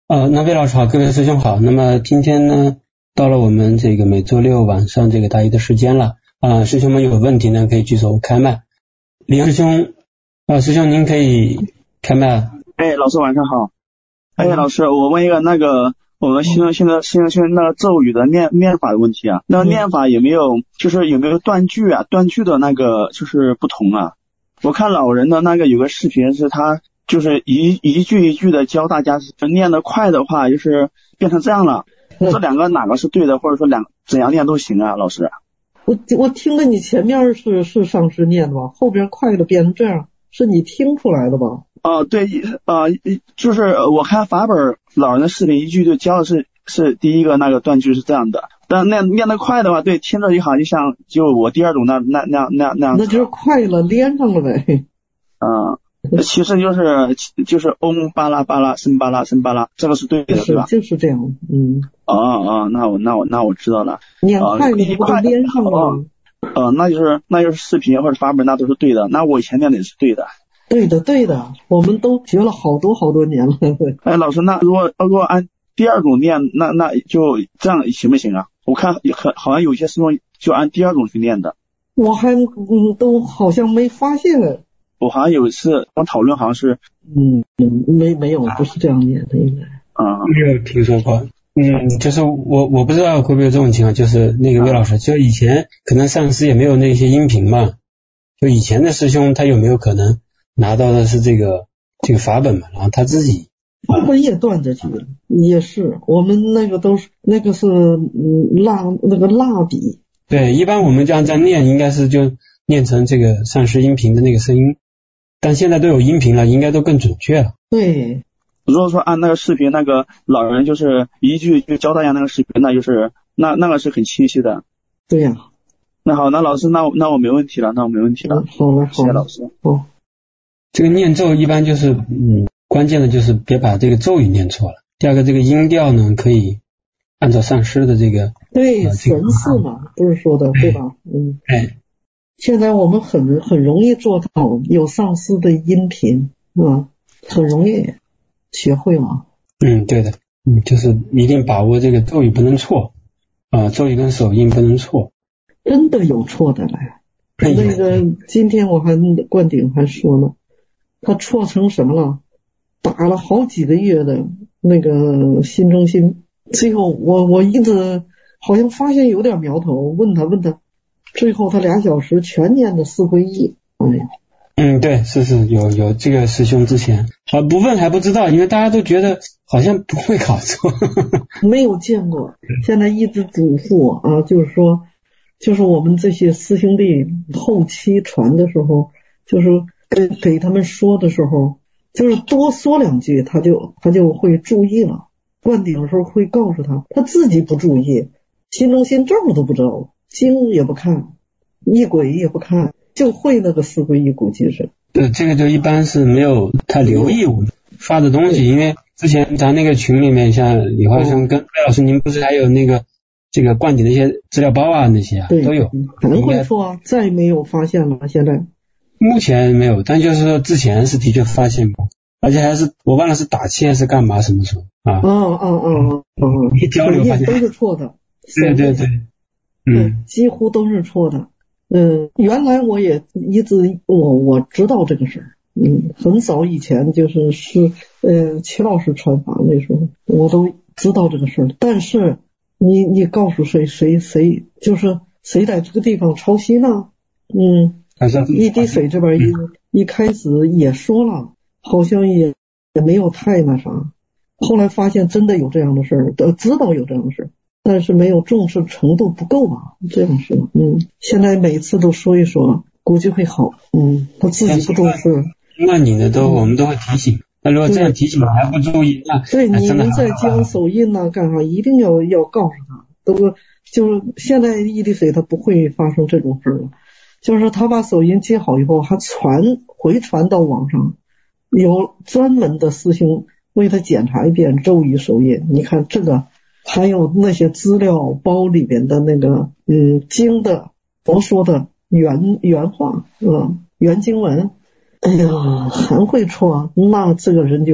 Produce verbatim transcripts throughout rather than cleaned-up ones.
呃，那魏老师好，各位师兄好。那么今天呢，到了我们这个每周六晚上这个答疑的时间了啊、呃，师兄们有问题呢可以举手开麦。李师兄，啊，师兄您可以开麦。 哎，老师晚上好。哎，老师，我问一个那个我们现在现在现在现在那个咒语的念念法的问题啊，那个念法有没有就是有没有断句啊？断句的那个就是不同啊。我看老人的那个有个视频是他就是一一句一句的教大家，念得快的话就是变成这样了。这两个哪个是对的，或者说两怎样念都行啊，老师。 我我听的你前面是是上师念的吧，后边快的变成这样，是你听出来的吧？ 哦、呃，对，呃，就是我看法本老人的视频，一句就教的是是第一个那个断句是这样的，但那念得快的话，对，听着就好像就像就我第二种那那那那那样， 那就是快了，连上了呗。 嗯。其实就是就是嗡巴拉巴拉森巴拉森巴拉，这个是对的， 是吧？ 就是这样，嗯。 哦哦，那我那我那我知道了。 念快了不都连上了？ 呃，那就是那就是视频或者法本那都是对的，那我以前念的也是对的。 对的对的，我们都学了好多好多年了。 哎，老师，那如果如果按第二种念，那那就这样行不行啊？我看很好像有些师兄就按第二种去念的。 我还嗯都好像没发现。 我好像有一次我讨论好像是嗯没没有不是这样念的应该啊、 嗯、没有听说过。嗯，就是我我不知道会不会有这种情况，就是那个魏老师，就以前可能上师也没有那些音频嘛，就以前的师兄他有没有可能拿到的是这个这个法本嘛，然后他自己法本也断着去了，也是我们那个都是那个是嗯蜡那个蜡笔。 对，一般我们这样在念应该是就念成这个上师音频的那个声音，但现在都有音频了，应该都更准确了。 对， 如果说按那个视频那个老人就是一句就教大家那个视频，那就是那那个是很清晰的。 对呀、啊。 那好，那老师，那那我没问题了，那我没问题了。 嗯、好了，好了， 谢谢老师。 哦， 这个念咒一般就是嗯，关键的就是别把这个咒语念错了。第二个，这个音调呢可以按照上师的这个对、 呃、 神似嘛，不是说的对吧？嗯。 哎。 现在我们很很容易做到有上师的音频啊，很容易学会嘛。 嗯，对的，嗯，就是一定把握这个咒语不能错啊，咒语跟手印不能错。 真的有错的嘞，那个今天我还灌顶还说呢，他错成什么了？打了好几个月的那个新中心，最后我我一直好像发现有点苗头，问他问他。最后他俩小时全念的四皈依。哎呀， 嗯，对，是是有有这个师兄之前啊不问还不知道，因为大家都觉得好像不会考错， 没有见过。现在一直嘱咐我啊，就是说，就是我们这些师兄弟后期传的时候，就是给给他们说的时候，就是多说两句，他就他就会注意了。灌顶的时候会告诉他，他自己不注意，心中心咒都不知道。经也不看，一轨也不看，就会那个四皈依估计是。 对，这个就一般是没有太留意我们发的东西，因为之前咱那个群里面，像李华生跟魏老师，您不是还有那个这个灌顶的一些资料包啊那些啊都有。 可能会错啊，再没有发现了，现在。 目前没有，但就是说之前是的确发现过，而且还是我忘了是打气还是干嘛什么时候啊？ 哦哦哦哦， 一交流发现都是错的。 对对对。 嗯，几乎都是错的。嗯，原来我也一直我我知道这个事儿。嗯，很早以前就是是呃齐老师传法那时候，我都知道这个事儿。但是你你告诉谁谁谁就是谁在这个地方抄袭呢？嗯，一滴水这边一、嗯、一开始也说了，好像也也没有太那啥。后来发现真的有这样的事儿，知道有这样的事儿。但是没有重视程度不够啊，这样是嗯，现在每次都说一说，估计会好。嗯，他自己不重视。 那你呢都、嗯、我们都会提醒。那如果这样提醒还不注意，那对你们在教手印呐、啊、干啥，一定要要告诉他。都就是现在一滴水他不会发生这种事了，就是他把手印接好以后，还传回传到网上，有专门的师兄为他检查一遍咒语手印。你看这个。还有那些资料包里边的那个嗯经的佛说的原原话是吧？原经文，哎呀，还会错，那这个人就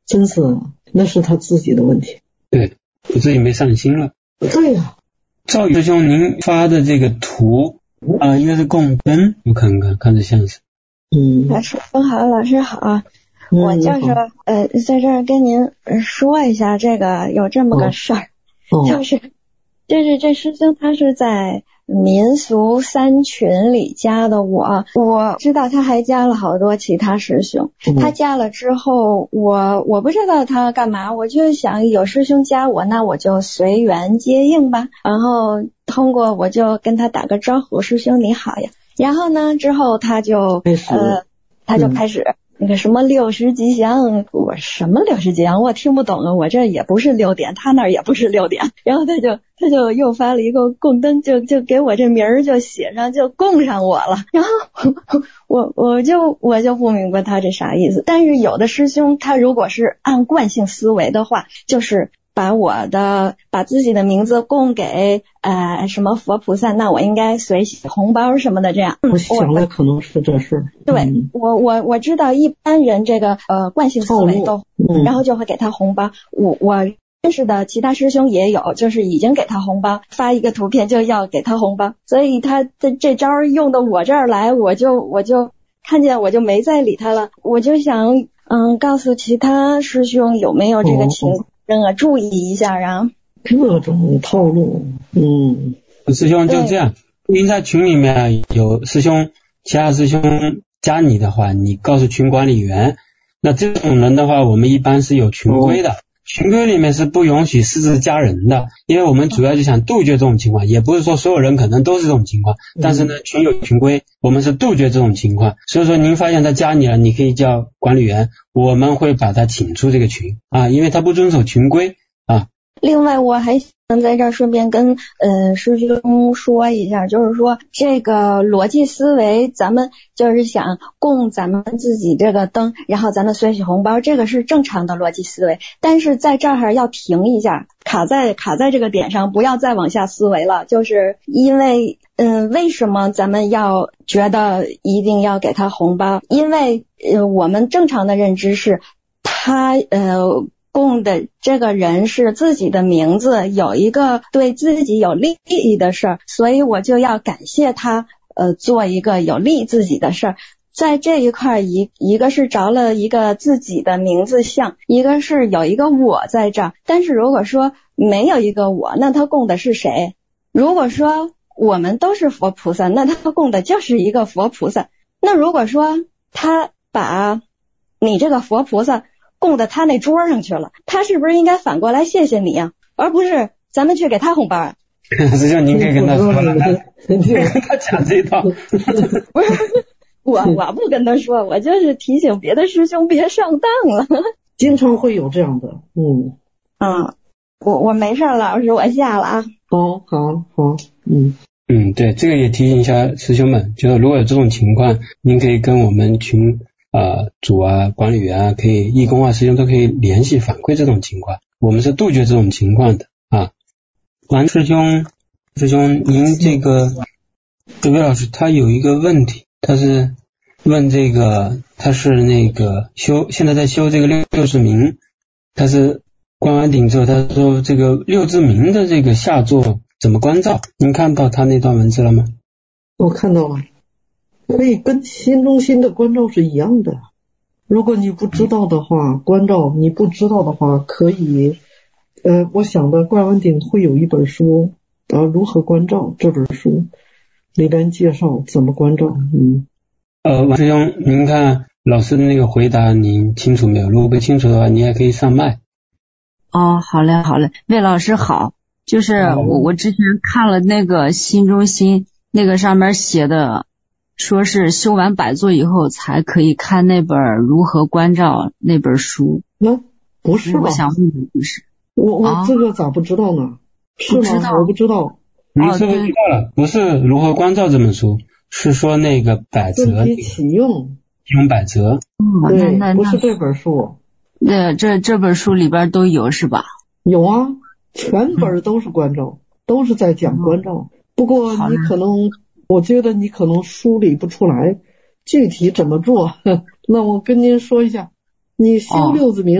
真是那是他自己的问题。 对，我自己没上心了。 对呀、啊。 赵宇师兄，您发的这个图啊、呃，应该是供灯，我看看，看着像是。 嗯。 老师好，老师好。我就是呃，在这儿跟您说一下，这个有这么个事儿， 哦、 就是就是这师兄他是在民俗三群里加的我，我知道他还加了好多其他师兄， 嗯、 他加了之后，我我不知道他干嘛，我就想有师兄加我，那我就随缘接应吧，然后通过我就跟他打个招呼，师兄你好呀，然后呢之后他就呃他就开始。嗯那个什么六十吉祥，我什么六十吉祥我听不懂啊，我这也不是六点，他那儿也不是六点，然后他就他就又发了一个供灯，就就给我这名儿就写上，就供上我了，然后我我就我就不明白他这啥意思，但是有的师兄他如果是按惯性思维的话，就是把我的把自己的名字供给呃什么佛菩萨，那我应该随喜红包什么的这样。 我想了可能是这事儿。 对， 嗯、 我我我知道一般人这个呃惯性思维都， 嗯、 然后就会给他红包。我我认识的其他师兄也有，就是已经给他红包，发一个图片就要给他红包，所以他这这招用到我这儿来，我就我就看见我就没再理他了。我就想嗯告诉其他师兄有没有这个情况。哦啊，注意一下啊！ 各种套路，嗯， 师兄就这样。您在群里面有师兄，其他师兄加你的话，你告诉群管理员。那这种人的话，我们一般是有群规的，哦、群规里面是不允许私自加人的，因为我们主要就想杜绝这种情况，也不是说所有人可能都是这种情况，但是呢，群有群规，我们是杜绝这种情况。所以说，您发现他加你了，你可以叫管理员，我们会把他请出这个群啊，因为他不遵守群规啊。 另外，我还想在这儿顺便跟呃师兄说一下，就是说这个逻辑思维，咱们就是想供咱们自己这个灯，然后咱们随喜红包，这个是正常的逻辑思维。但是在这儿要停一下，卡在卡在这个点上，不要再往下思维了。就是因为嗯、呃，为什么咱们要觉得一定要给他红包？因为呃，我们正常的认知是他呃。供的这个人是自己的名字，有一个对自己有利益的事儿，所以我就要感谢他，呃，做一个有利自己的事儿。在这一块一一个是着了一个自己的名字像，一个是有一个我在这儿。但是如果说没有一个我，那他供的是谁？如果说我们都是佛菩萨，那他供的就是一个佛菩萨。那如果说他把你这个佛菩萨供到他那桌上去了，他是不是应该反过来谢谢你啊，而不是咱们去给他红包啊？ 师兄，您可以跟他说了，你可以跟他讲这一套。不是， 我我不跟他说，我就是提醒别的师兄别上当了。 经常会有这样的，嗯啊，我我没事，老师，我下了啊。 好，好，好，嗯嗯，对，这个也提醒一下师兄们，就是如果有这种情况，您可以跟我们群。呃，组啊，管理员啊，可以义工啊，师兄都可以联系反馈这种情况，我们是杜绝这种情况的啊。王师兄，师兄，您这个这位老师他有一个问题，他是问这个，他是那个修，现在在修这个六六字明，他是关完顶之后，他说这个六字明的这个下座怎么关照？您看到他那段文字了吗？ 我看到了。可以跟心中心的关照是一样的。如果你不知道的话，关照你不知道的话，可以，呃，我想的冠文鼎会有一本书啊，如何关照这本书里边介绍怎么关照。嗯， 呃，王师兄，您看老师的那个回答，您清楚没有？如果不清楚的话，你也可以上麦。 哦，好嘞，好嘞，魏老师好，就是我我之前看了那个心中心那个上面写的。说是修完百座以后才可以看那本如何关照那本书。 那、嗯、不是吧？ 我想问的就是， 我我这个咋不知道呢？是吗？我不知道。 你是不是知道了？不是如何关照这本书，是说那个百则。 问题启用。 启用百则。 嗯， 对， 那那不是这本书。 那这这本书里边都有是吧？ 有啊，全本都是关照，嗯、都是在讲关照。嗯、不过你可能。我觉得你可能梳理不出来具体怎么做，那我跟您说一下，你修六字明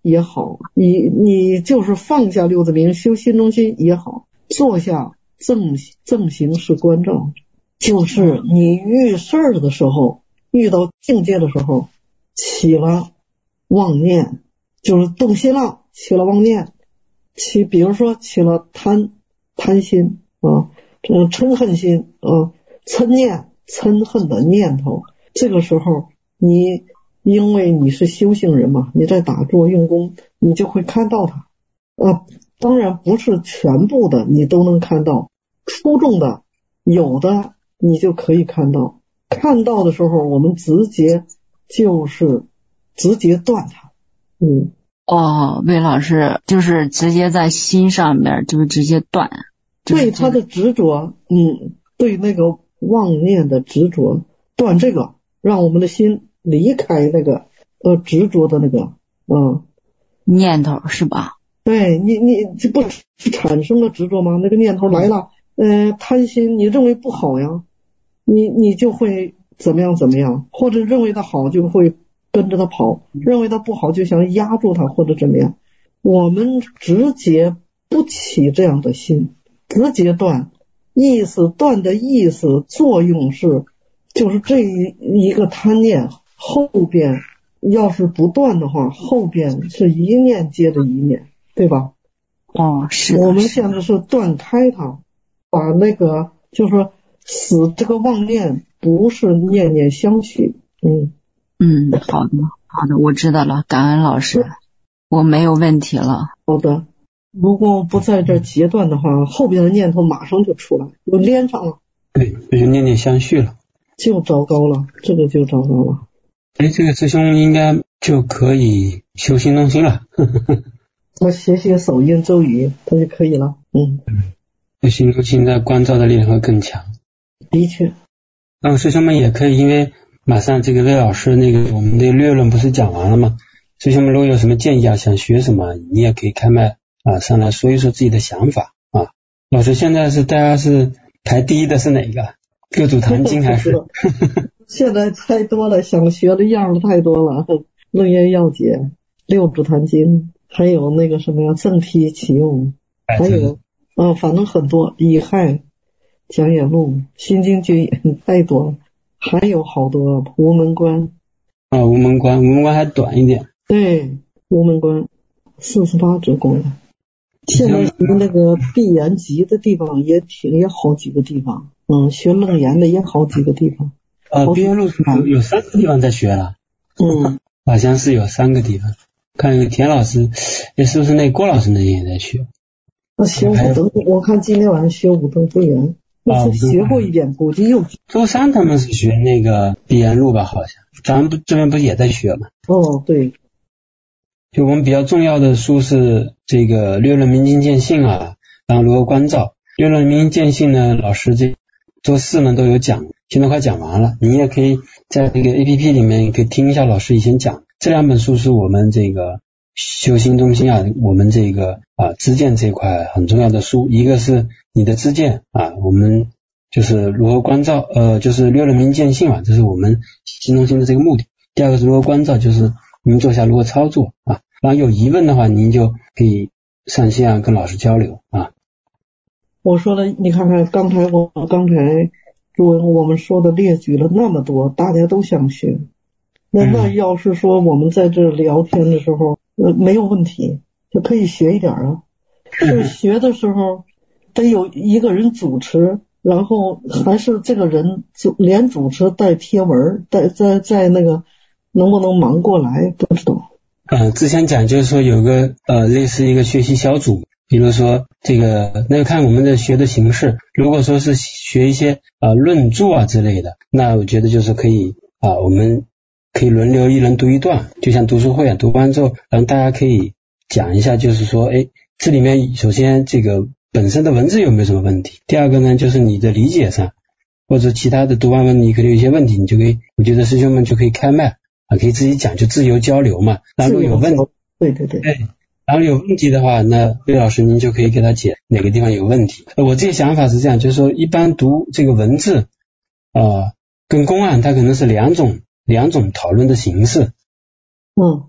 也好，你你就是放下六字明修心中心也好，坐下正正行是关照，就是你遇事儿的时候，遇到境界的时候起了妄念，就是动心了，起了妄念，起比如说起了贪贪心啊，这个嗔恨心啊，嗔念嗔恨的念头，这个时候你因为你是修行人嘛，你在打坐用功，你就会看到它啊。当然不是全部的你都能看到，出众的有的你就可以看到，看到的时候我们直接就是直接断它。嗯， 哦，魏老师就是直接在心上面就直接断，就是、 对他的执着，嗯，对那个妄念的执着，断这个，让我们的心离开那个呃执着的那个嗯念头是吧？ 对你你这不是产生了执着吗？那个念头来了，呃贪心，你认为不好呀，你你就会怎么样怎么样，或者认为它好就会跟着它跑，认为它不好就想压住它或者怎么样。我们直接不起这样的心，直接断，意思断的意思作用是就是这一个贪念后边要是不断的话，后边是一念接着一念，对吧？ 哦，是。 我们现在是断开它，把那个就是死这个妄念不是念念相续。嗯嗯，好的好的，我知道了，感恩老师，我没有问题了。 好的，如果不在这截断的话，后边的念头马上就出来，就连上了。 对，这就念念相续了， 就糟糕了，这个就糟糕了。 哎，这个师兄应该就可以修心中心了。 他写写手印咒语，他就可以了。嗯， 修心中心的关照的力量会更强。 的确。 那师兄们也可以，因为马上这个魏老师那个我们的略论不是讲完了吗？师兄们如果有什么建议啊，想学什么，你也可以开麦啊上来说一说自己的想法啊。老师现在是大家是排第一的是哪个？六祖坛经还是？ 现在太多了，想学的样儿太多了。楞严要解、六祖坛经，还有那个什么呀，正批启用，还有啊，反正很多。乙亥、讲演录、心经军演太多了，还有好多无门关啊，无门关，无门关还短一点。 对，无门关四十八支过来。现在那个闭眼集的地方也挺也好几个地方，嗯，学楞严的也好几个地方。 呃，闭眼录有有三个地方在学了。 嗯， 好像是有三个地方。看有田老师，也是不是那郭老师那边也在学？ 那学五灯，我看今天晚上学五灯不圆，我是学过一点，估计又。 周三他们是学那个闭眼录吧？好像咱们这边不是也在学吗？ 哦，对。 就我们比较重要的书是这个略论明经见性啊，然后如何关照。略论明经见性呢，老师这周四呢都有讲，现在快讲完了。你也可以在这个 A P P 里面可以听一下老师以前讲。这两本书是我们这个修心中心啊，我们这个啊知见这块很重要的书。一个是你的知见啊，我们就是如何关照，呃，就是略论明见性嘛，这是我们心中心的这个目的。第二个是如何关照，就是您做下如何操作啊。然后有疑问的话，您就可以上线啊跟老师交流啊。 我说的，你看看刚才我刚才诸位我们说的列举了那么多，大家都想学。那那要是说我们在这聊天的时候，呃，没有问题，就可以学一点啊。是学的时候得有一个人主持，然后还是这个人就连主持带贴文，带在在那个能不能忙过来不知道。 呃，之前讲就是说有个呃类似一个学习小组，比如说这个那就看我们的学的形式。如果说是学一些呃论著啊之类的，那我觉得就是可以啊、呃，我们可以轮流一人读一段，就像读书会啊，读完之后，然后大家可以讲一下，就是说，哎，这里面首先这个本身的文字有没有什么问题？第二个呢，就是你的理解上，或者其他的读完文你可能有一些问题，你就可以，我觉得师兄们就可以开麦啊，可以自己讲，就自由交流嘛。然后如果有问题， 对对对， 对，然后有问题的话，那魏老师您就可以给他解哪个地方有问题。我这个想法是这样，就是说一般读这个文字，呃，跟公案它可能是两种两种讨论的形式。 嗯，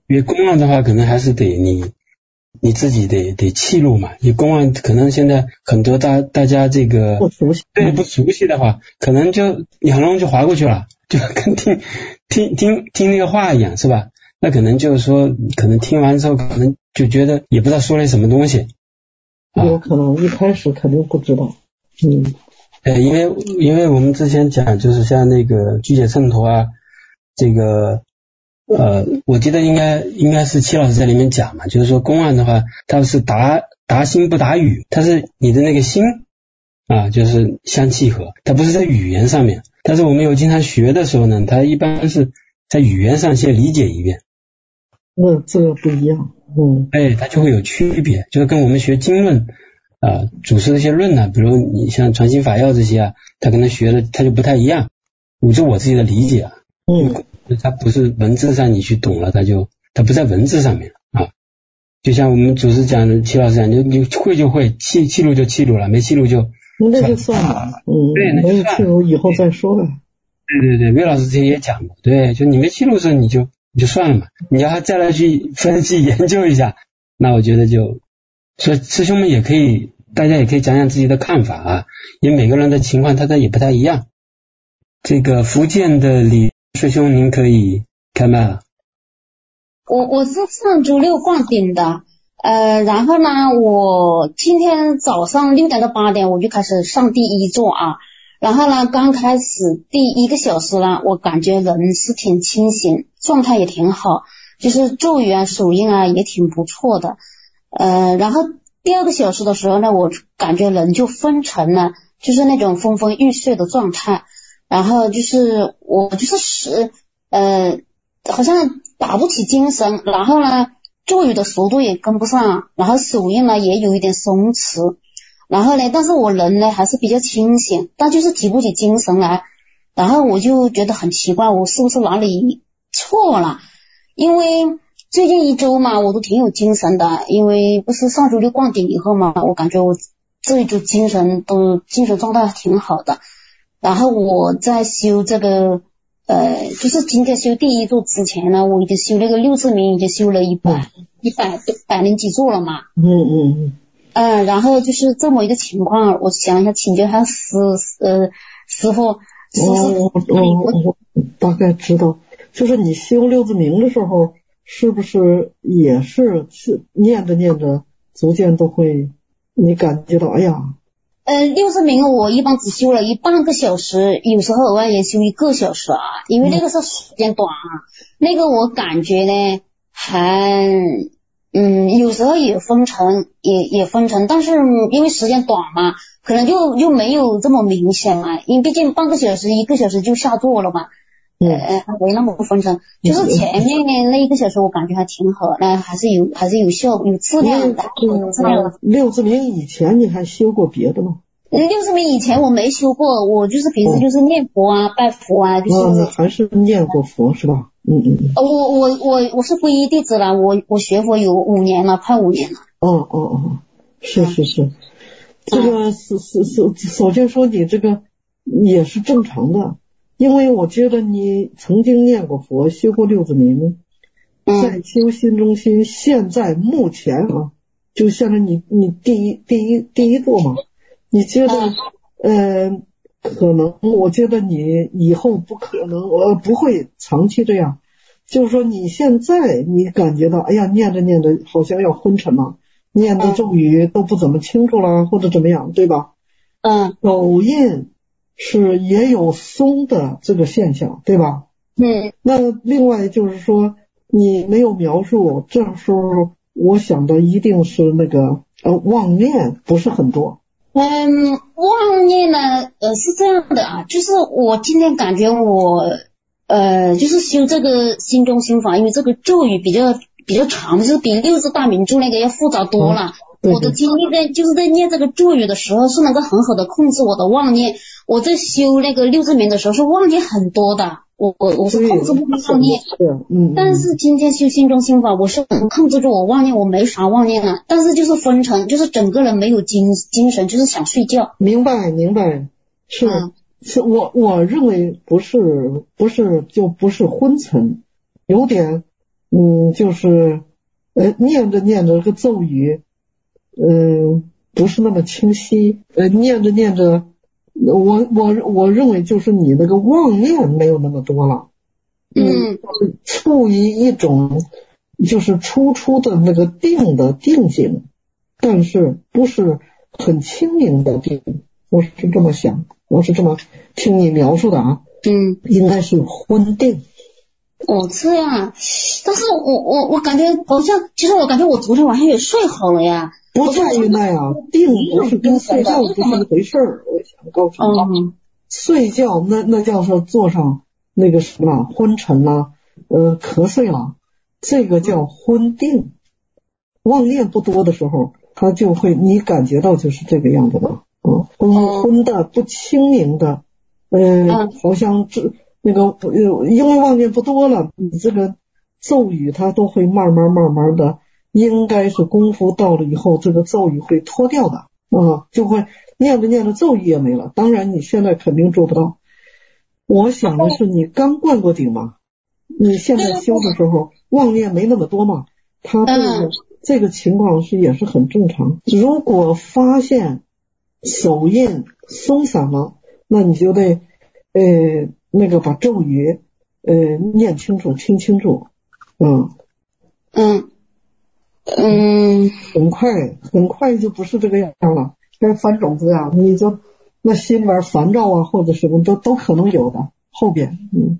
因为公案的话，可能还是得你你自己得得记录嘛。你公案可能现在很多大大家这个不熟悉， 对不熟悉的话，可能就你很容易就划过去了，就跟听听听听那个话一样，是吧？那可能就是说，可能听完之后，可能就觉得也不知道说了什么东西。 有可能一开始肯定不知道。嗯。 呃，因为因为我们之前讲，就是像那个拒解秤砣啊，这个呃，我记得应该应该是戚老师在里面讲嘛，就是说公案的话，它是答答心不答语，它是你的那个心啊，就是相契合，它不是在语言上面。但是我们有经常学的时候呢，它一般是在语言上先理解一遍。 那这个不一样，嗯， 哎，它就会有区别，就是跟我们学经论啊，祖师这些论呢、啊，比如你像传心法要这些啊，它可能学的它就不太一样。我就我自己的理解啊， 嗯， 它不是文字上你去懂了，它就它不在文字上面啊。就像我们祖师讲的，齐老师讲，你你会就会，记记录就记录了，没记录就那就算了，嗯， 对，那就没有记录以后再说呗。 对对对，魏老师之前也讲过，对，就你没记录的时候你就你就算了嘛，你要再来去分析研究一下，那我觉得就，所以师兄们也可以，大家也可以讲讲自己的看法啊，因为每个人的情况他的也不太一样。这个福建的李师兄，您可以开麦了。 我我是上周六灌顶的，呃，然后呢，我今天早上六点到八点我就开始上第一座啊。然后呢，刚开始第一个小时呢，我感觉人是挺清醒，状态也挺好，就是咒语啊、手印啊也挺不错的。呃，然后第二个小时的时候呢，我感觉人就昏沉了，就是那种昏昏欲睡的状态。然后就是我就是使呃，好像打不起精神，然后呢，咒语的速度也跟不上，然后手印呢也有一点松弛。然后呢，但是我人呢还是比较清醒，但就是提不起精神来。然后我就觉得很奇怪，我是不是哪里错了？因为最近一周嘛，我都挺有精神的，因为不是上周六灌顶以后嘛，我感觉我这一周精神都精神状态挺好的。然后我在修这个呃，就是今天修第一座之前呢，我已经修那个六字明，已经修了一百一百百零几座了嘛。 嗯嗯嗯。 嗯，然后就是这么一个情况，我想一下，请教一下师呃师傅，是不是我我我大概知道，就是你修六字明的时候，是不是也是是念着念着，逐渐都会你感觉到，哎呀， 呃，六字明我一般只修了一半个小时，有时候额外也修一个小时啊，因为那个是时间短啊，嗯、那个我感觉呢还。嗯，有时候也分成，也也分成，但是因为时间短嘛，可能就就没有这么明显嘛，因为毕竟半个小时、一个小时就下座了嘛， 嗯、 呃，没那么分成。就是前面那一个小时，我感觉还挺好，那还是有还是有效有质量的。有质量的。 六字明以前你还修过别的吗？ 六字明以前我没修过，我就是平时就是念佛啊、哦、拜佛啊，就是。 哦，还是念过佛是吧？嗯嗯嗯。 我我我我是皈依弟子了，我我学佛有五年了，快五年了。 哦哦哦，是是是，嗯、这个是是是，首先说你这个也是正常的，因为我觉得你曾经念过佛，修过六字明，在修心中心，现在目前啊，就现在你你第一第一第一座嘛，你觉得呃可能，我觉得你以后不可能，呃不会长期这样，就是说你现在你感觉到，哎呀念着念着好像要昏沉了，念的咒语都不怎么清楚了，或者怎么样，对吧？ 嗯， 手印是也有松的这个现象，对吧？ 嗯， 那另外就是说你没有描述，这时候我想的一定是那个呃妄念不是很多。 嗯，妄念呢，呃是这样的啊，就是我今天感觉我呃就是修这个心中心法，因为这个咒语比较比较长，就是比六字大明咒那个要复杂多了。嗯、我的经历在就是在念这个咒语的时候是能够很好的控制我的妄念，我在修那个六字明的时候是妄念很多的，我我我是控制不住妄念。 嗯， 但是今天修心中心法，我是能控制住我妄念，我没啥妄念了，但是就是昏沉，就是整个人没有精精神，就是想睡觉。 明白明白，是、嗯、是我我认为不是不是就不是昏沉，有点嗯，就是呃念着念着这个咒语，嗯、呃，不是那么清晰，呃，念着念着，我我我认为就是你那个妄念没有那么多了， 嗯， 处于一种就是初初的那个定的定境，但是不是很清明的定，我是这么想，我是这么听你描述的啊， 嗯， 应该是昏定。 哦，这样，但是我我我感觉好像，其实我感觉我昨天晚上也睡好了呀。 不在于那样，定不是跟睡觉不是一回事儿。我想告诉你， 嗯， 睡觉那那叫做做上那个什么昏沉啦，呃，瞌睡了，这个叫昏定。妄念不多的时候，他就会你感觉到就是这个样子的，嗯，昏昏的不清明的，呃，好像这那个呃，因为妄念不多了，你这个咒语它都会慢慢慢慢的。应该是功夫到了以后，这个咒语会脱掉的啊，就会念着念着咒语也没了。当然你现在肯定做不到。我想的是你刚灌过顶嘛，你现在修的时候妄念没那么多嘛，他这个这个情况是也是很正常。如果发现手印松散了，那你就得呃那个把咒语呃念清楚听清楚，嗯嗯。嗯， 很快很快就不是这个样了。跟翻种子呀，你就那心里边烦躁啊，或者什么都都可能有的。后边，嗯，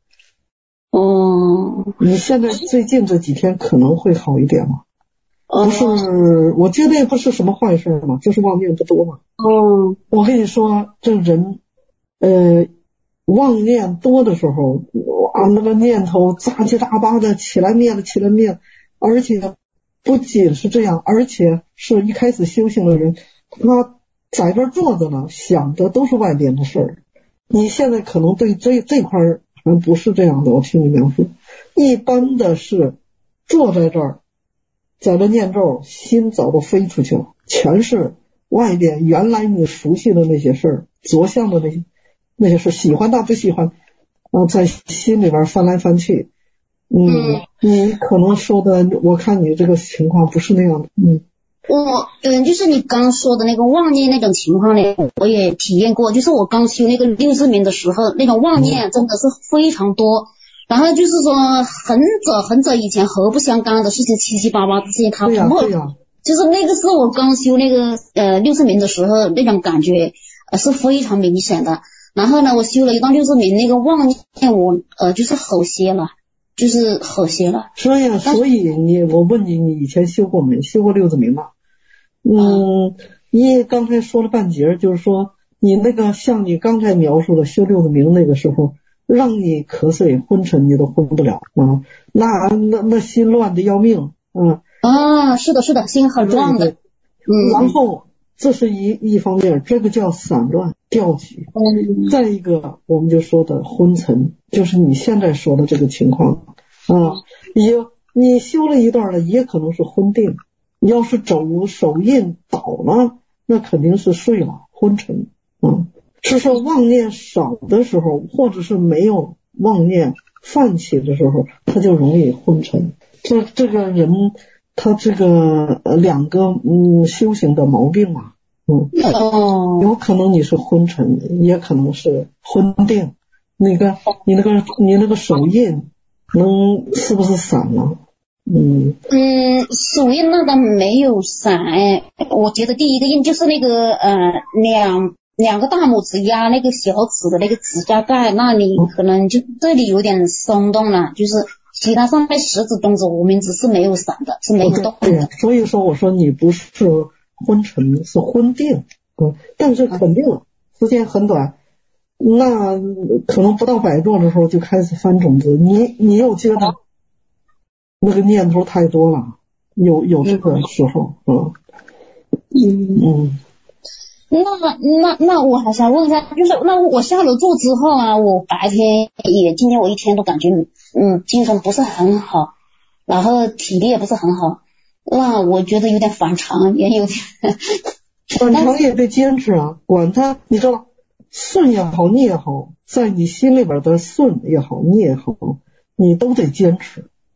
哦， 你现在最近这几天可能会好一点嘛？不是，我觉得也不是什么坏事嘛，就是妄念不多嘛。 嗯， 我跟你说，这人呃妄念多的时候，啊那个念头杂七杂八的起来灭了起来灭，而且。不仅是这样，而且是一开始修行的人，他在这坐着呢，想的都是外边的事儿。你现在可能对这这块还不是这样的，我听你描述。一般的是坐在这儿，在这念咒，心早都飞出去了，全是外边原来你熟悉的那些事儿，着相的那些那些事，喜欢他不喜欢，然后在心里边翻来翻去。嗯，你可能说的，我看你这个情况不是那样的。嗯， 我嗯，就是你刚说的那个妄念那种情况呢，我也体验过。就是我刚修那个六字明的时候，那种妄念真的是非常多。然后就是说，很早很早以前毫不相干的事情，七七八八的事情，他不会。就是那个是我刚修那个呃六字明的时候，那种感觉呃是非常明显的。然后呢，我修了一段六字明，那个妄念我呃就是好些了。就是好些了。 所以，所以你，我问你，你以前修过没？修过六字明吗？嗯，你刚才说了半截，就是说你那个像你刚才描述的修六字明那个时候，让你瞌睡昏沉，你都昏不了啊，那那那心乱的要命啊。 啊，是的，是的，心很乱的。 嗯，然后这是一一方面，这个叫散乱调举。嗯，再一个，我们就说的昏沉，就是你现在说的这个情况。啊，也你修了一段了，也可能是昏定。你要是走手印倒了，那肯定是睡了，昏沉。嗯，是说妄念少的时候，或者是没有妄念泛起的时候，他就容易昏沉。这这个人，他这个呃两个嗯修行的毛病嘛，嗯， 哦， 有可能你是昏沉，也可能是昏定。那个你那个你那个手印。能是不是散了？嗯嗯，手印那个没有散，我觉得第一个印就是那个呃两两个大拇指压那个小指的那个指甲盖那里，可能就这里有点松动了，就是其他上面食指、中指、无名指是没有散的，是没有动的。 对，所以说我说你不是昏沉，是昏定，嗯，但是肯定时间很短。那可能不到百座的时候就开始翻种子，你你又觉得那个念头太多了，有有这个时候，嗯嗯嗯。那那那我还想问一下，就是那我下了座之后啊，我白天也今天我一天都感觉嗯精神不是很好，然后体力也不是很好，那我觉得有点反常，也有点反常也得坚持啊，管他，你知道。顺也好，逆也好，在你心里边的顺也好，逆也好，你都得坚持。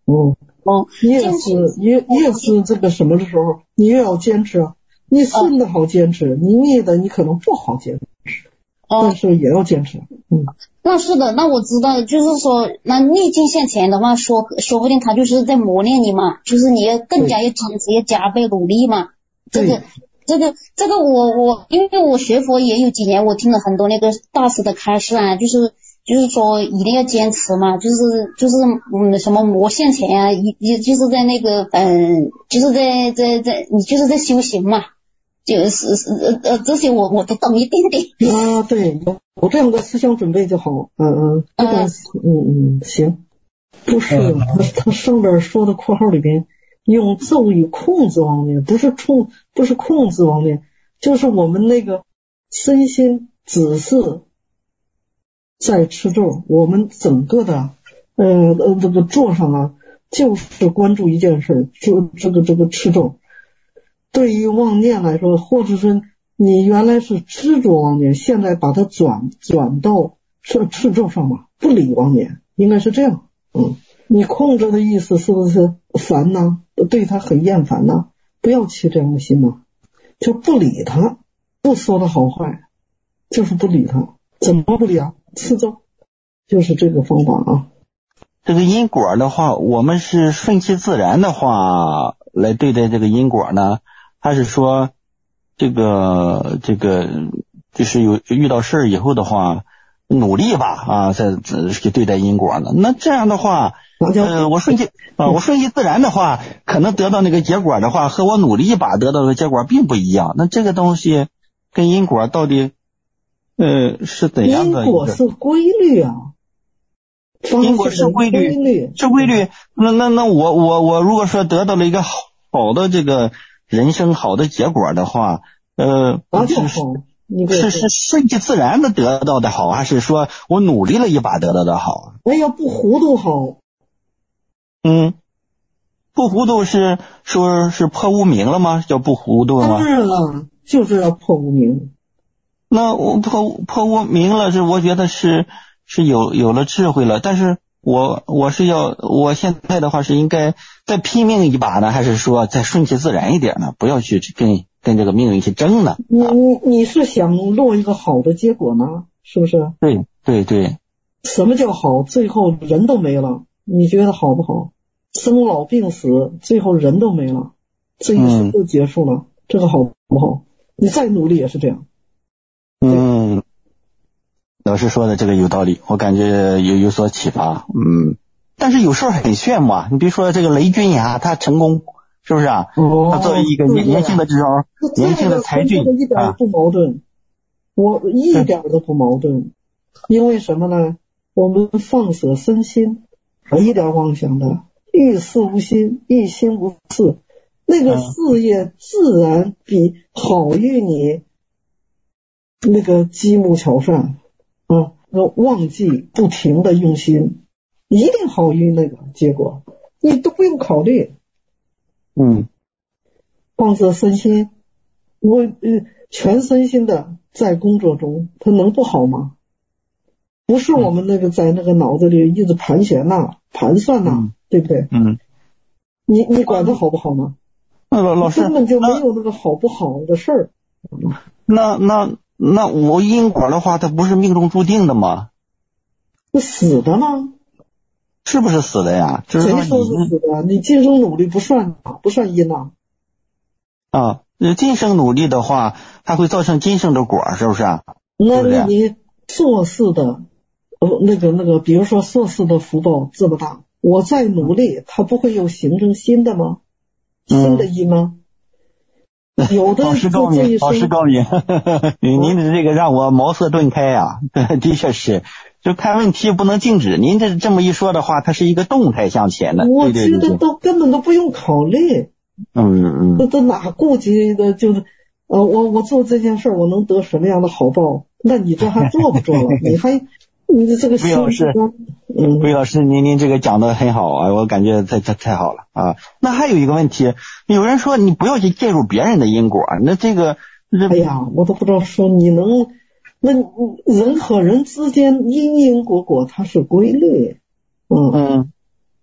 嗯哦， 越是越越是这个什么的时候，你越要坚持。你顺的好坚持，你逆的你可能不好坚持，但是也要坚持。嗯， 那是的，那我知道，就是说，那逆境向前的话，说说不定他就是在磨练你嘛，就是你要更加要坚持，要加倍努力嘛。这个。这个这个我我因为我学佛也有几年，我听了很多那个大师的开示啊，就是就是说一定要坚持嘛，就是就是嗯什么磨向前啊，一也就是在那个嗯就是在在在你就是在修行嘛，就是呃呃这些我我都懂一点点啊，对，有有这样的思想准备就好。嗯嗯，这个嗯嗯行，不是他他上边说的括号里边。用咒语控制妄念，不是控，不是控制妄念，就是我们那个身心只是在持咒，我们整个的呃呃这个座上啊，就是关注一件事，就这个这个持咒。对于妄念来说，或者是你原来是执着妄念，现在把它转转到持持咒上嘛，不理妄念，应该是这样。嗯。你控制的意思是不是烦呢？对他很厌烦呢？不要起这样的心呢，就不理他，不说他好坏，就是不理他。怎么不理啊？持咒，就是这个方法啊。 这个因果的话，我们是顺其自然的话来对待这个因果呢，还是说这个这个就是有遇到事儿以后的话，努力吧啊，再去对待因果呢？那这样的话。呃，我顺其啊、呃，我顺其自然的话，可能得到那个结果的话，和我努力一把得到的结果并不一样。那这个东西跟因果到底呃是怎样的？ 因果是规律啊， 因果是规律，是规律。那那那我我我如果说得到了一个好好的这个人生好的结果的话，呃，是是是顺其自然的得到的好，还是说我努力了一把得到的好？ 哎呀，不糊涂好。 嗯，不糊涂是说是破无明了吗？叫不糊涂吗？ 当然了，就是要破无明。 那我破破无明了，是我觉得是是有有了智慧了，但是我我是要我现在的话是应该再拼命一把呢，还是说再顺其自然一点呢？不要去跟跟这个命运去争呢？ 你你你是想落一个好的结果呢？是不是？ 对对对。 什么叫好？最后人都没了，你觉得好不好？生老病死，最后人都没了，这一生就结束了，嗯、这个好不好？你再努力也是这样。 嗯，老师说的这个有道理，我感觉有有所启发。嗯，但是有时候很炫目啊，你比如说这个雷军呀，他成功是不是啊？哦、他作为一个年年轻的这种年轻的才俊啊，一点不矛盾，我一点都不矛盾，因为什么呢？我们放舍身心，一点妄想的。欲事无心，一心无事，那个事业自然比好于你那个积木巧善啊，忘记不停的用心，一定好于那个结果，你都不用考虑。 嗯， 放舍身心，我呃全身心的在工作中，它能不好吗？不是我们那个在那个脑子里一直盘旋呐、啊、盘算呐、啊。嗯对不对？ 嗯， 你你管它好不好吗？ 那老老师根本就没有那个好不好的事儿。 那那那我因果的话，它不是命中注定的吗？ 那死的吗？ 是不是死的呀？就是说谁说是死的？你今生努力不算不算因呐？ 啊，今生努力的话，它会造成今生的果，是不是啊？ 那你做事的呃那个那个，比如说做事的福报这么大。我再努力，它不会又形成新的吗？新的因吗？嗯、有的老师高明，老师高明，您的这个让我茅塞顿开啊！的确是，就看问题不能静止。您这这么一说的话，它是一个动态向前的。 我觉得都根本都不用考虑。 嗯嗯， 这都哪顾及的？就是呃，我我做这件事，我能得什么样的好报？那你这还做不做了？你还？你的这个魏老师， 嗯， 魏老师，您您这个讲的很好啊，我感觉太太太好了啊。那还有一个问题，有人说你不要去介入别人的因果，那这个， 哎呀，我都不知道说你能，那人和人之间因因果果它是规律，嗯嗯，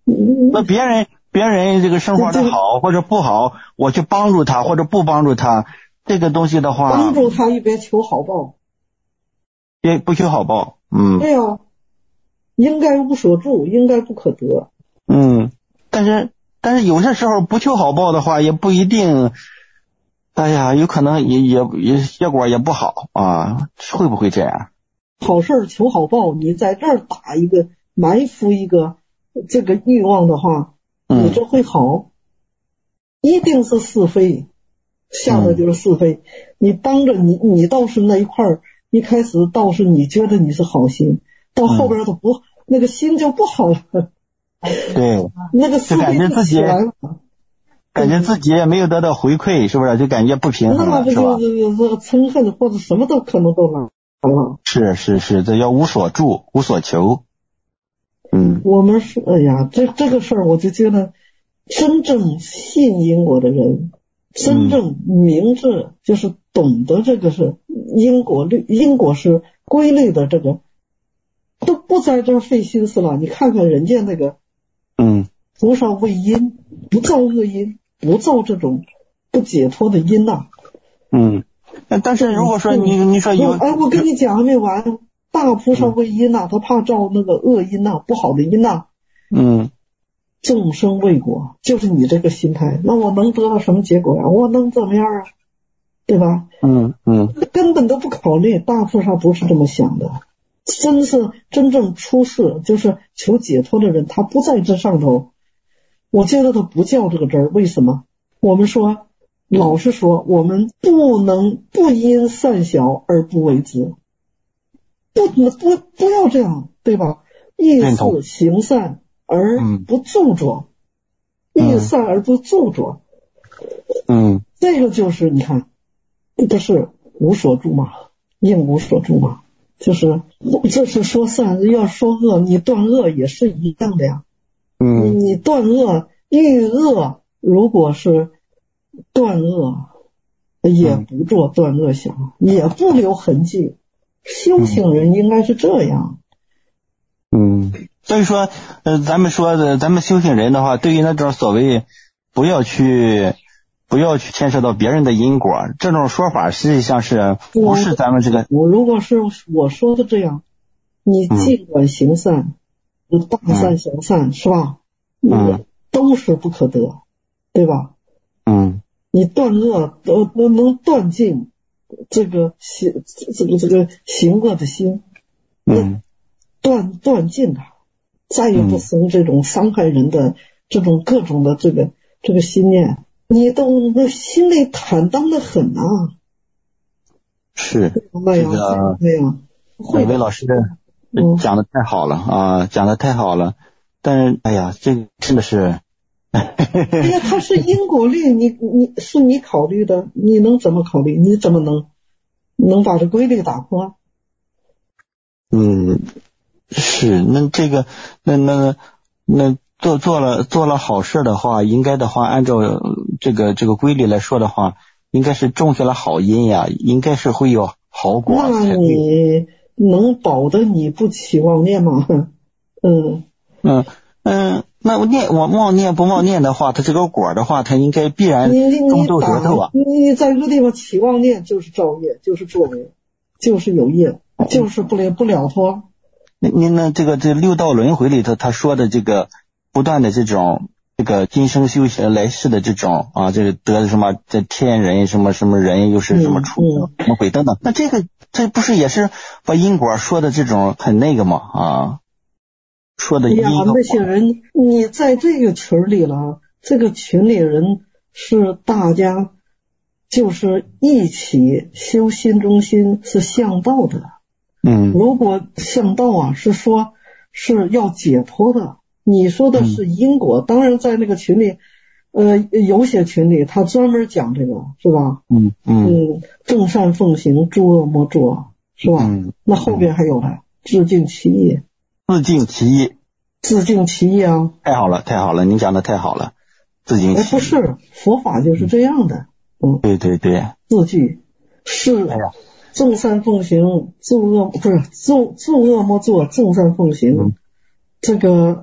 那别人别人这个生活的好或者不好，我去帮助他或者不帮助他，这个东西的话， 帮助他也别求好报， 别不求好报。嗯， 对呀、啊，应该无所住，应该不可得。 嗯，但是但是有些时候不求好报的话，也不一定。哎呀，有可能也也也结果也不好啊，会不会这样？ 好事求好报，你在这儿打一个埋伏一个这个欲望的话，你这会好，嗯、一定是是非，下的就是是非。嗯、你帮着你，你倒是那一块儿，一开始倒是你觉得你是好心，到后边都不、嗯、那个心就不好了。 对， 那个是非就起来了。 感觉自己也没有得到回馈，是不是？就感觉不平衡了，是吧？ 那不就是嗔恨或者什么都可能都来了。 是是是，这叫无所住，无所求。嗯， 我们是哎呀，这这个事儿，我就觉得，真正信因果的人，真正明智，嗯、就是懂得这个是因果律，因果是规律的，这个都不在这儿费心思了。你看看人家那个， 嗯， 菩萨为因，不造恶因。不造这种不解脱的因呐、啊， 嗯，但是如果说你你说有， 哎，我跟你讲还没完，大菩萨为因呐、啊，他怕造那个恶因呐、啊，不好的因呐、啊， 嗯， 众生为果，就是你这个心态，那我能得到什么结果呀、啊？我能怎么样啊？对吧？ 嗯嗯， 根本都不考虑，大菩萨不是这么想的，真是真正出世就是求解脱的人，他不在这上头。我觉得他不叫这个真儿，为什么？我们说，老实说，我们不能不因善小而不为之，不不不要这样，对吧？意思行善而不著着，意、嗯、善而不著着， 嗯， 这个就是你看，这是无所住嘛，应无所住嘛，就是这是说善，要说恶，你断恶也是一样的呀。 嗯， 你断恶欲恶，如果是断恶，也不做断恶想，嗯、也不留痕迹。修行人应该是这样。 嗯，所以说，呃，咱们说的，咱们修行人的话，对于那种所谓不要去，不要去牵涉到别人的因果，这种说法实际上是不是咱们这个？ 我, 我如果是我说的这样，你尽管行善。嗯、大善小善、嗯、是吧？ 嗯， 都是不可得，对吧？ 嗯， 你断恶都都能断尽这个行这个这个行恶的心， 嗯， 断断尽它，再也不生这种伤害人的、嗯、这种各种的这个这个心念，你都心里坦荡的很啊。 是那样，那样， 伟伟老师的。讲的太好了啊，讲的太好了，但是哎呀，这个真的是， 哎呀，它是因果律，你你是你考虑的，你能怎么考虑？你怎么能能把这规律打破？ 嗯，是，那这个那那那做做了做了好事的话，应该的话，按照这个这个规律来说的话，应该是种下了好因呀，应该是会有好果。 那你能保得你不起妄念吗？嗯嗯嗯，那我念我妄念不妄念的话，它这个果的话，它应该必然种豆得豆啊。 你你在这个地方起妄念，就是造业，就是作为，就是有业，就是不了不了脱。 您呢？这个这六道轮回里头，他说的这个不断的这种这个今生修行来世的这种啊，这个得什么这天人什么什么人又是什么畜生什么鬼等等，那这个这不是也是把因果说的这种很那个吗？啊，说的因果。 呀，那些人你在这个群里了，这个群里人是大家就是一起修心中心，是向道的。 嗯， 如果向道啊，是说是要解脱的。你说的是因果，嗯、当然在那个群里，呃，有些群里他专门讲这个，是吧？ 嗯嗯嗯，众善奉行，诸恶莫作，是吧？ 嗯， 那后边还有呢，自净其意， 自净其意， 自净其意啊！ 太好了，太好了，您讲的太好了，自净其意。 哎，不是，佛法就是这样的，嗯， 对对对， 自具是。 哎呀。 众善奉行，诸恶不是诸诸恶莫作，众善奉行。嗯、这个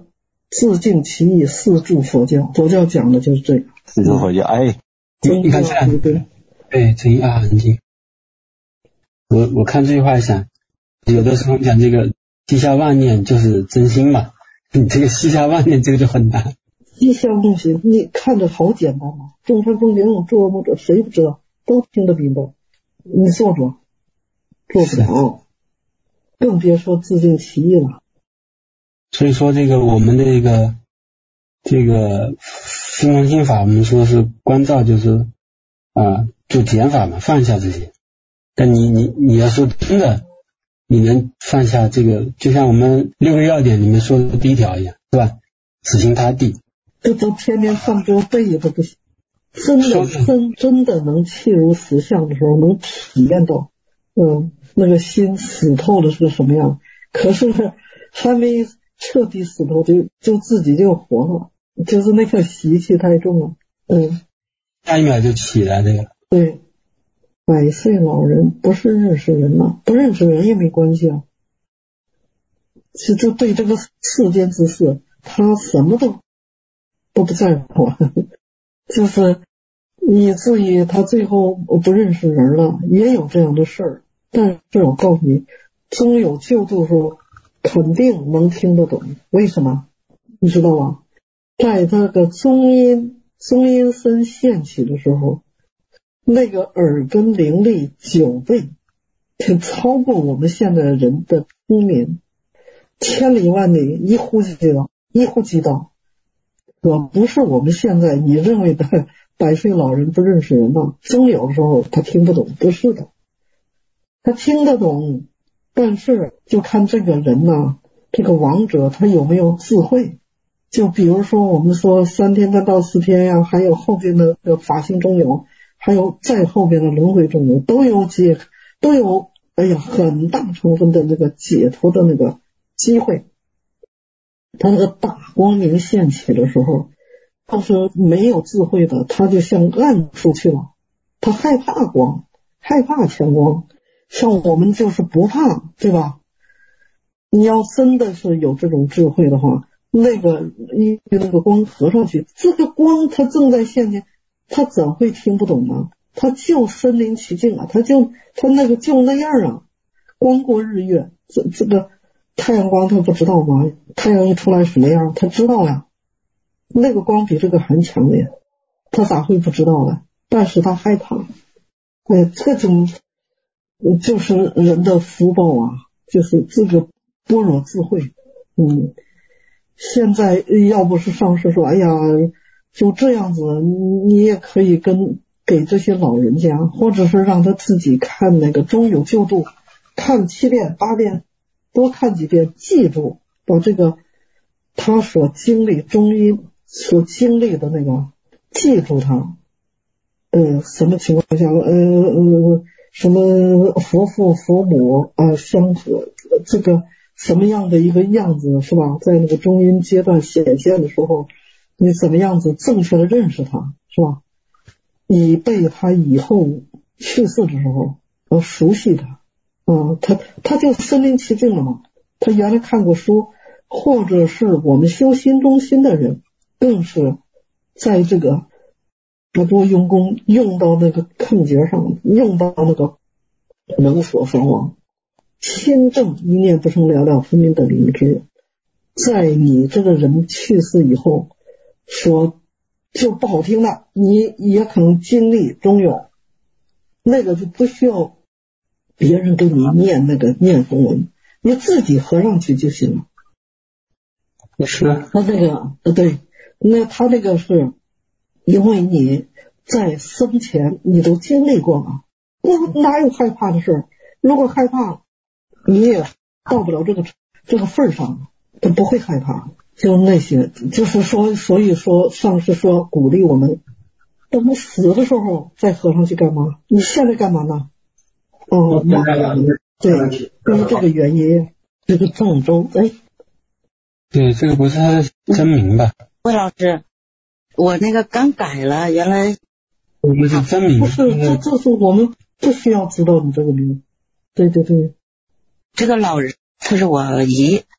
自净其意，四助佛教。佛教讲的就是这个。 四助佛教，哎， 你看这样， 对对，真意阿含经。我我看这句话想，有的时候讲这个膝下万念就是真心嘛，你这个膝下万念这个就很难。 一项东西你看着好简单嘛，众生中间做梦者谁不知道，都听得明白，你做不做不了，更别说自净其意了。 所以说这个我们的这个这个心中心法，我们说是关照，就是啊做减法嘛，放下这些。但你你你要说真的，你能放下这个，就像我们六个要点里面说的第一条一样，是吧？死心塌地。 这都天天上桌背都不行，真的真真的能切入实相的时候，能体验到，嗯，那个心死透了是个什么样。可是还没彻底死透，就就自己就活了，就是那个习气太重了，嗯， 下一秒就起来这个。 对，百岁老人不是认识人了，不认识人也没关系啊。其实对这个世间之事，他什么都都不在乎，就是以至于他最后不认识人了，也有这样的事儿。但是我告诉你，终有救度时候肯定能听得懂。为什么？你知道吗？在这个中阴中阴身现起的时候，那个耳根灵力九倍，超过我们现在人的聪明，千里万里一呼即到，一呼即到。可不是我们现在你认为的百岁老人不认识人了，终有的时候他听不懂，不是的，他听得懂，但是就看这个人呢、啊，这个王者他有没有智慧。就比如说我们说三天三到四天呀、啊，还有后边的法性中有，还有再后边的轮回中有，都有解，都有哎呀很大成分的那个解脱的那个机会。他那个大光明现起的时候，要是没有智慧的，他就像暗出去了，他害怕光，害怕强光。像我们就是不怕，对吧？你要真的是有这种智慧的话，那个一那个光合上去，这个光它正在现前，他怎会听不懂呢？他就身临其境啊，他就他那个就那样啊，光过日月，这这个太阳光他不知道吗？太阳一出来什么样他知道呀，那个光比这个还强烈，他咋会不知道呢？但是他害怕。哎，这种就是人的福报啊，就是这个般若智慧。嗯，现在要不是上师说哎呀就这样子，你也可以跟给这些老人家，或者是让他自己看那个中有救度，看七遍八遍，多看几遍，记住把这个他所经历中医所经历的那个记住他。呃，什么情况下呃呃什么佛父佛母啊、呃、相合，这个什么样的一个样子是吧？在那个中阴阶段显现的时候，你怎么样子正确的认识他是吧？以备他以后去世的时候要熟悉他啊、呃，他他就身临其境了嘛。他原来看过书，或者是我们修心中心的人，更是在这个那多用功用到那个坑节上，用到那个能所双亡，心正一念不生了了分明的灵知，在你这个人去世以后，说就不好听了，你也可能经历中有，那个就不需要别人给你念那个念佛文，你自己合上去就行了。 不是他这个呃对，那他这个是因为你在生前你都经历过嘛，那哪有害怕的事？如果害怕，你也到不了这个这个份上，他不会害怕。就那些，就是说，所以说上师说鼓励我们，等我死的时候再合上去干嘛？你现在干嘛呢？哦，对，因为这个原因，这个郑州，哎， 对，这个不是他的真名吧？ 魏老师，我那个刚改了，原来我们是真名， 不是，这这是我们不需要知道你这个名。对对对， 这个老人他是我姨，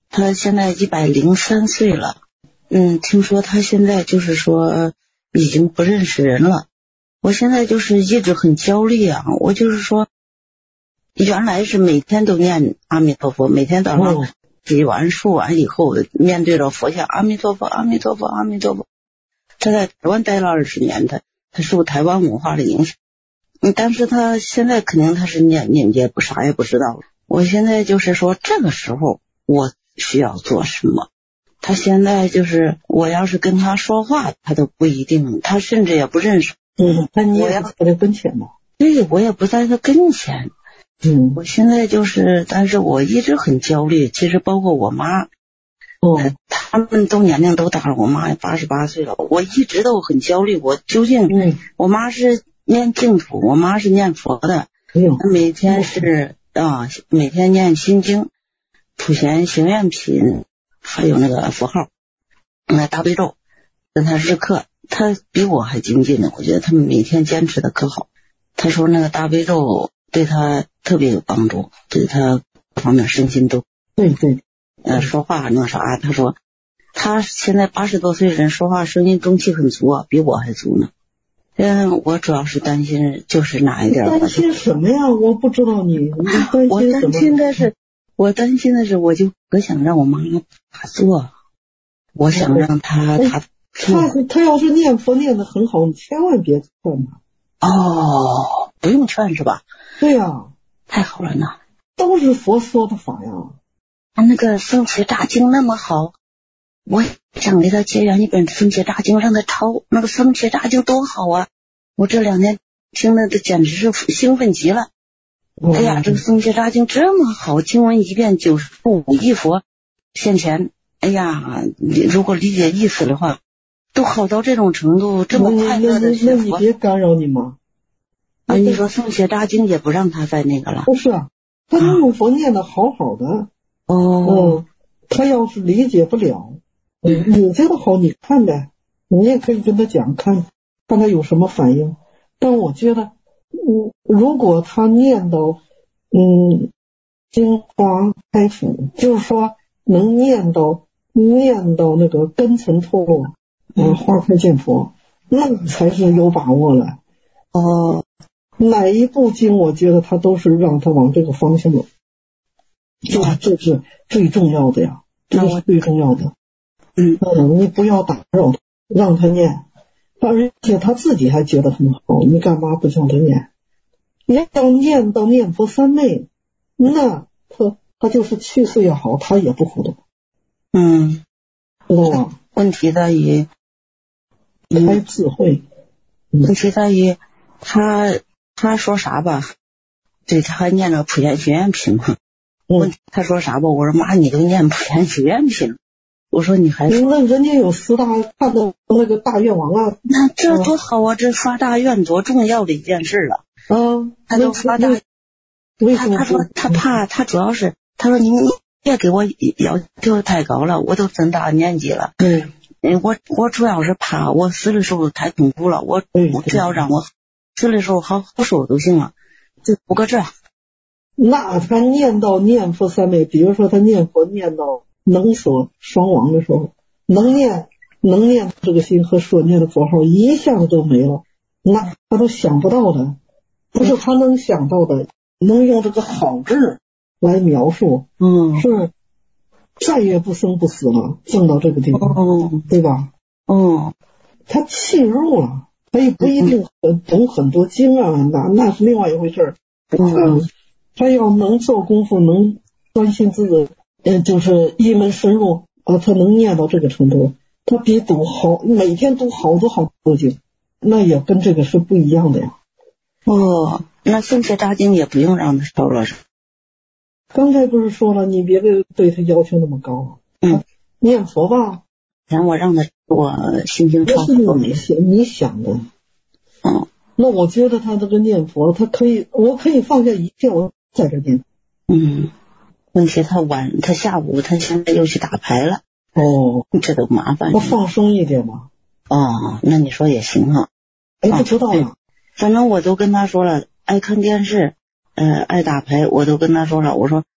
他现在一百零三岁了。嗯，听说他现在就是说已经不认识人了。我现在就是一直很焦虑啊，我就是说原来是每天都念阿弥陀佛，每天早上洗完漱完以后，面对着佛像阿弥陀佛阿弥陀佛阿弥陀佛。他在台湾待了二十年，他他受台湾文化的影响，嗯，但是他现在肯定他是念念戒不啥也不知道。我现在就是说这个时候我需要做什么？他现在就是我要是跟他说话，他都不一定，他甚至也不认识。 嗯，那你也不在他跟前吗？ 对，我也不在他跟前。 嗯， 我现在就是，但是我一直很焦虑。其实包括我妈， 哦， 他们都年龄都大了，我妈八十八岁了，我一直都很焦虑。我究竟， 嗯， 我妈是念净土，我妈是念佛的， 嗯， 每天是啊，每天念心经、普贤行愿品，还有那个佛号，那大悲咒，跟他日课。他比我还精进呢，我觉得他们每天坚持的可好。他说那个大悲咒对他特别有帮助，对他各方面身心都对对， 呃说话那啥。他说他现在八十多岁人说话声音中气很足啊，比我还足呢。嗯，我主要是担心就是哪一点？ 担心什么呀？我不知道你，你担心什么？ 我担心的是，我担心的是，我就可想让我妈妈打坐，我想让她她。 他他要是念佛念得很好，你千万别劝他。 哦，不用劝是吧？ 对呀、啊， 太好了呢， 都是佛说的法呀。 他那个僧伽扎经那么好，我想给他结缘一本僧伽扎经让他抄。那个僧伽扎经多好啊！我这两天听的简直是兴奋极了。 嗯、 哎呀，这个僧伽扎经这么好，经文一遍九十度五亿佛现前。哎呀，如果理解意思的话。都好到这种程度，这么快乐的学佛， 那你别干扰你妈啊！你说诵伽扎经也不让他再那个了？ 不是啊，他念佛念的好好的哦、 嗯，他要是理解不了，嗯，你觉得好，你看呗，你也可以跟他讲，看看他有什么反应。但我觉得，嗯，如果他念到嗯金花开腹，就是说能念到念到那个根尘脱落。嗯，花开见佛，那才是有把握了。 哦， 哪一部经，我觉得他都是让他往这个方向走，这这是最重要的呀，这是最重要的。 嗯嗯，你不要打扰他，让他念，而且他自己还觉得很好，你干嘛不让他念？你要念到念佛三昧，那他他就是去世也好，他也不糊涂。 嗯， 知道吗？ 问题在于。 开智慧， 问题在于他他说啥吧？对，他还念着普贤行愿品嘛。问题他说啥吧？我说妈，你都念普贤行愿品，我说你还说那人家有四大看到那个大愿王啊， 那这多好啊！这发大愿多重要的一件事了。 嗯， 他都发大，他他说他怕，他主要是他说你别给我要求太高了，我都这大年纪了。 嗯。 嗯，我我主要是怕我死的时候太痛苦了，我我只要让我死的时候好好受都行了，就不搁这。 那他念到念佛三昧，比如说他念佛念到能所双亡的时候，能念能念这个心和所念的佛号一下子都没了，那他都想不到的，不是他能想到的，能用这个好字来描述， 嗯， 是。再也不生不死了，证到这个地方， 哦、 对吧？ 哦， 他契入了，他也不一定懂很多经啊，那那是另外一回事儿。嗯，他要能做功夫，能专心致志，呃，就是一门深入啊，他能念到这个程度，他比读好每天读好多好多经，那也跟这个是不一样的呀。 哦，那僧伽扎经也不用让他烧了是？ 刚才不是说了，你别对对他要求那么高。 嗯， 念佛吧， 然后我让他我心经超是你想你想的。 嗯， 那我觉得他这个念佛，他可以，我可以放下一切，我在这念。 嗯，问题他晚，他下午他现在又去打牌了。 哦， 这都麻烦。 我放松一点嘛。 哦，那你说也行啊。 哎，不知道呀。 反正我都跟他说了，爱看电视。呃，爱打牌，我都跟他说了，我说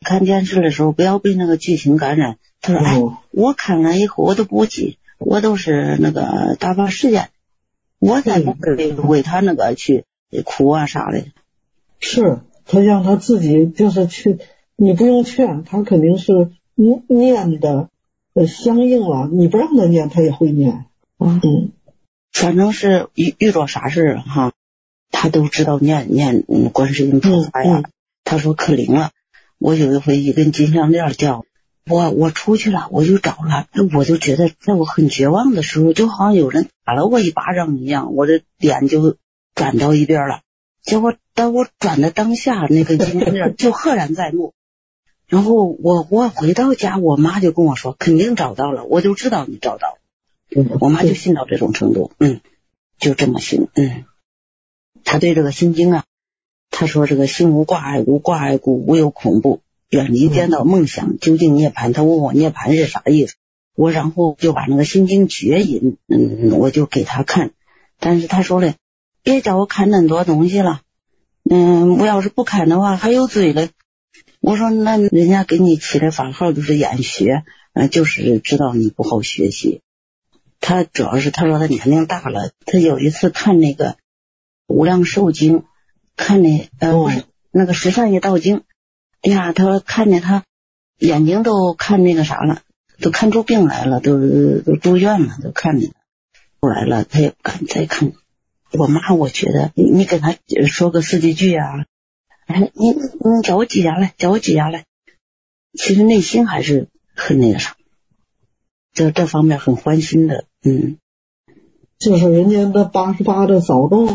看电视的时候不要被那个剧情感染。他说，哎，我看了以后我都不急，我都是那个打发时间，我才不会为他那个去哭啊啥的。 是他让他自己就是去，你不用劝，他肯定是念的呃相应了，你不让他念他也会念。嗯， 反正是遇遇着啥事哈，他都知道念念嗯观世音菩萨呀。嗯嗯、他说可灵了，我有一回一根金项链掉，我我出去了，我就找了，我就觉得在我很绝望的时候，就好像有人打了我一巴掌一样，我的脸就转到一边了。结果当我转的当下，那个金项链就赫然在目。然后我我回到家，我妈就跟我说肯定找到了，我就知道你找到了。我妈就信到这种程度，嗯，就这么信，嗯。他对这个心经啊，他说这个心无挂碍，无挂碍故无有恐怖，远离颠倒梦想，究竟涅槃。他问我涅槃是啥意思，我然后就把那个心经绝引，嗯，我就给他看。但是他说了，别叫我看那么多东西了，嗯，我要是不看的话还有罪了。我说那人家给你起的法号都是研学，呃，就是知道你不好学习。他主要是他说他年龄大了，他有一次看那个无量寿经，看那呃不是那个十善业道经，哎呀，他看见他眼睛都看那个啥了，都看出病来了，都都住院了，都看见后来了，他也不敢再看。我妈我觉得你你给他说个四句句啊，哎，你你叫我挤下来，叫我挤下来，其实内心还是很那个啥，这这方面很欢心的，嗯， 就是人家那八十八的早动，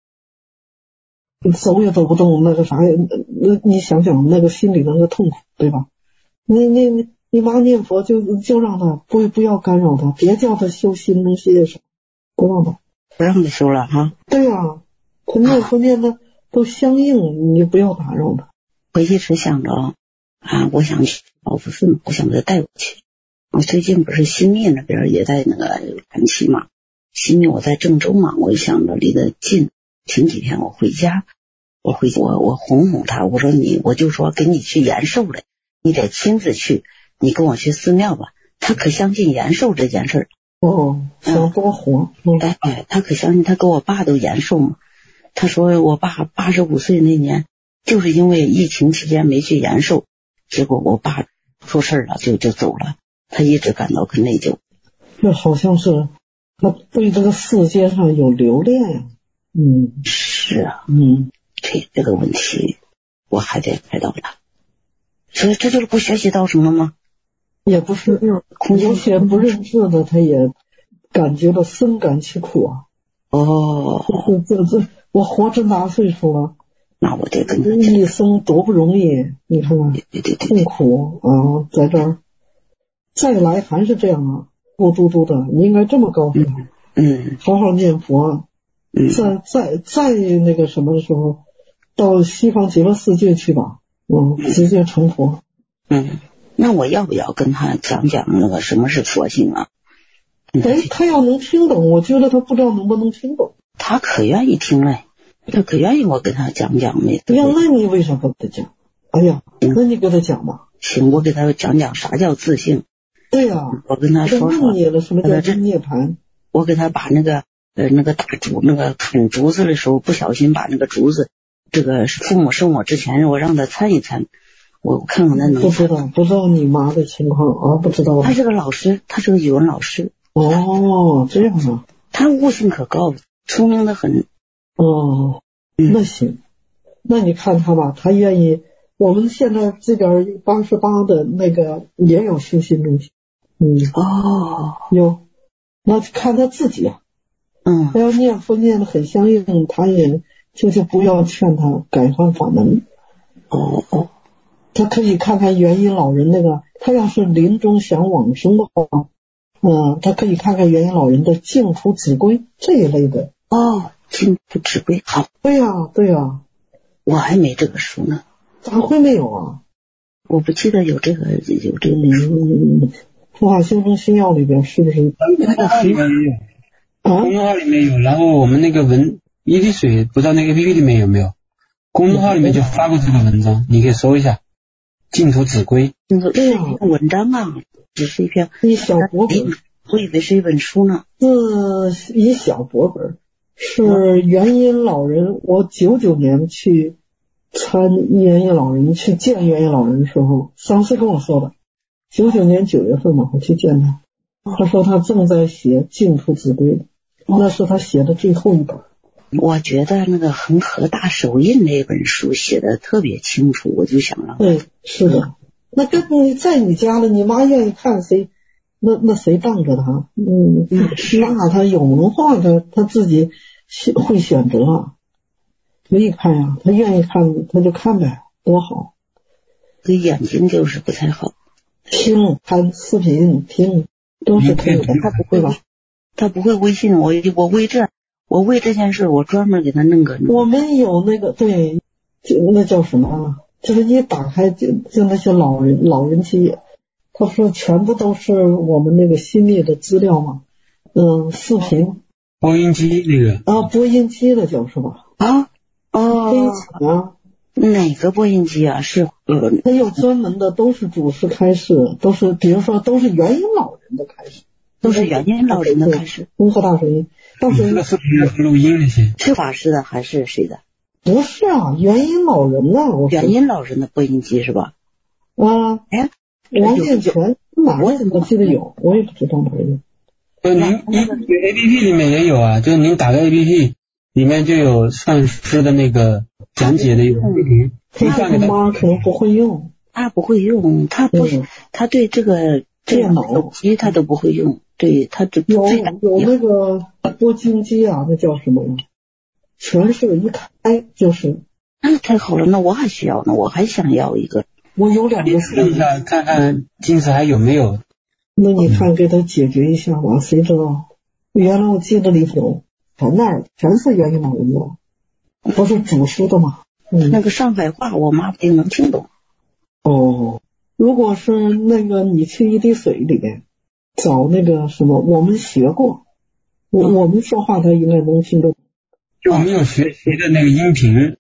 走也走不动，那个啥，那你想想那个心里那个痛苦，对吧？你你你你妈念佛就就让他不不要干扰他，别叫他修心中系列手，不让他， 不让他修了哈。 对呀、啊，他念佛念的都相应，你不要打扰他。 我一直想着啊，我想去老福寺，我想给他带过去。我最近不是新密那边也在那个谈期嘛，新密我在郑州嘛，我想着离得近，前几天我回家，我回我我哄哄他，我说你我就说给你去延寿了，你得亲自去，你跟我去寺庙吧。他可相信延寿这件事儿。 哦，想多活。 嗯、哎哎，他可相信，他跟我爸都延寿嘛。他说我爸八十五岁那年，就是因为疫情期间没去延寿，结果我爸出事了，就就走了。他一直感到很内疚。 这好像是他对这个世界上有留恋呀。嗯， 是啊， 嗯， 这这个问题我还得开导他。所以这就是不学习到什么吗？ 也不是，有些不认字的，他也感觉到深感其苦啊。 哦， 这这这，我活这么大岁数了， 那我得跟他讲，一生多不容易，你看看， 对对对， 痛苦啊，在这儿再来还是这样啊，孤嘟嘟的，你应该这么告诉他， 嗯， 好好念佛， 嗯， 再再再那个什么的时候，到西方极乐世界去吧，嗯，直接成佛， 嗯。那我要不要跟他讲讲那个什么是佛性啊？ 哎，他要能听懂，我觉得他不知道能不能听懂。 他可愿意听嘞，他可愿意我跟他讲讲没？ 呀，那你为啥不给他讲？哎呀，嗯、那你给他讲吧。 行，我给他讲讲啥叫自性。 对呀、啊， 我跟他说说。 问你了，什么叫真涅槃？ 我给他把那个呃那个打竹那个砍竹子的时候，不小心把那个竹子，这个父母生我之前，我让他参一参。我看看他能不知道，不知道你妈的情况啊，不知道。 他是个老师，他是个语文老师。 哦，这样啊。 他悟性可高，聪明的很。 哦，那行，那你看他吧，他愿意。我们现在这边八十八的那个也有修心中心。嗯。 哦。 有，那看他自己啊。 嗯。 他要念佛念的很相应，他也就就不要劝他改换法门。 哦哦。 他可以看看元音老人那个，他要是临终想往生的话，嗯，他可以看看元音老人的净土指归这一类的。 哦，净土指归好。 对呀、啊，对呀、啊， 我还没这个书呢。 咋会没有啊？ 我不记得有这个有这个书。 嗯，佛法修真心要里边是不是？ 公众号里面也有， 啊， 公众号里面有，然后我们那个文一滴水不知道那个 A P P 里面有没有？公众号里面就发过这个文章，你可以搜一下。 净土子规。 那个是一篇文章啊，只是一篇一小薄本， 我以为是一本书呢。 是一小薄本，是元音老人。我九九年去参元音老人，去见元音老人的时候，上次跟我说的，九九年九月份嘛，我去见他，他说他正在写净土子规，那是他写的最后一本。 我觉得那个恒河大手印那本书写的特别清楚，我就想让对，是的，那跟你在你家了，你妈愿意看谁，那那谁当着他？嗯，那他有文化的，他自己会选择啊，可以看呀，他愿意看他就看呗，多好。 对眼睛就是不太好， 听看视频听都是可以的。 他不会吧？他不会微信，我我为这。我为这件事，我专门给他弄个。 我们有那个对，就那叫什么啊？就是一打开就就那些老人老人机，他说全部都是我们那个心理的资料嘛，嗯，视频。 播音机那个啊，播音机的叫是吧？ 啊哦， 可以讲啊。 哪个播音机啊？是呃， 它有专门的，都是主持开示，都是比如说都是元音老人的开示。 都是元音老人的开始， 红河大水音，大水音这个视频录音那些是法师的还是谁的？ 不是啊，元音老人啊，我元音老人的播音机是吧？ 啊， 哎， 王建全哪我我记得有，我也不知道哪有。 呃，您您 A P P 里面也有啊，就是您打个 A P P 里面就有上师的那个讲解的有视频，可以放给他。 妈可能不会用， 他不会用，他不， 嗯、 他对这个电脑手机他都不会用。对，他就有有那个播经机啊，那叫什么呀？全是一开就是。 那太好了，那我还需要呢，我还想要一个。 我有两个试一下，看看金子还有没有。 那你看给他解决一下吧，谁知道？原来我记得里头全那儿全是元音老人的，不是主书的吗？嗯， 那个上海话我妈不定能听懂。 哦，如果是那个你去一滴水里面。找那个什么，我们学过，我我们说话他应该能听得懂。 就我们有学习的那个音频，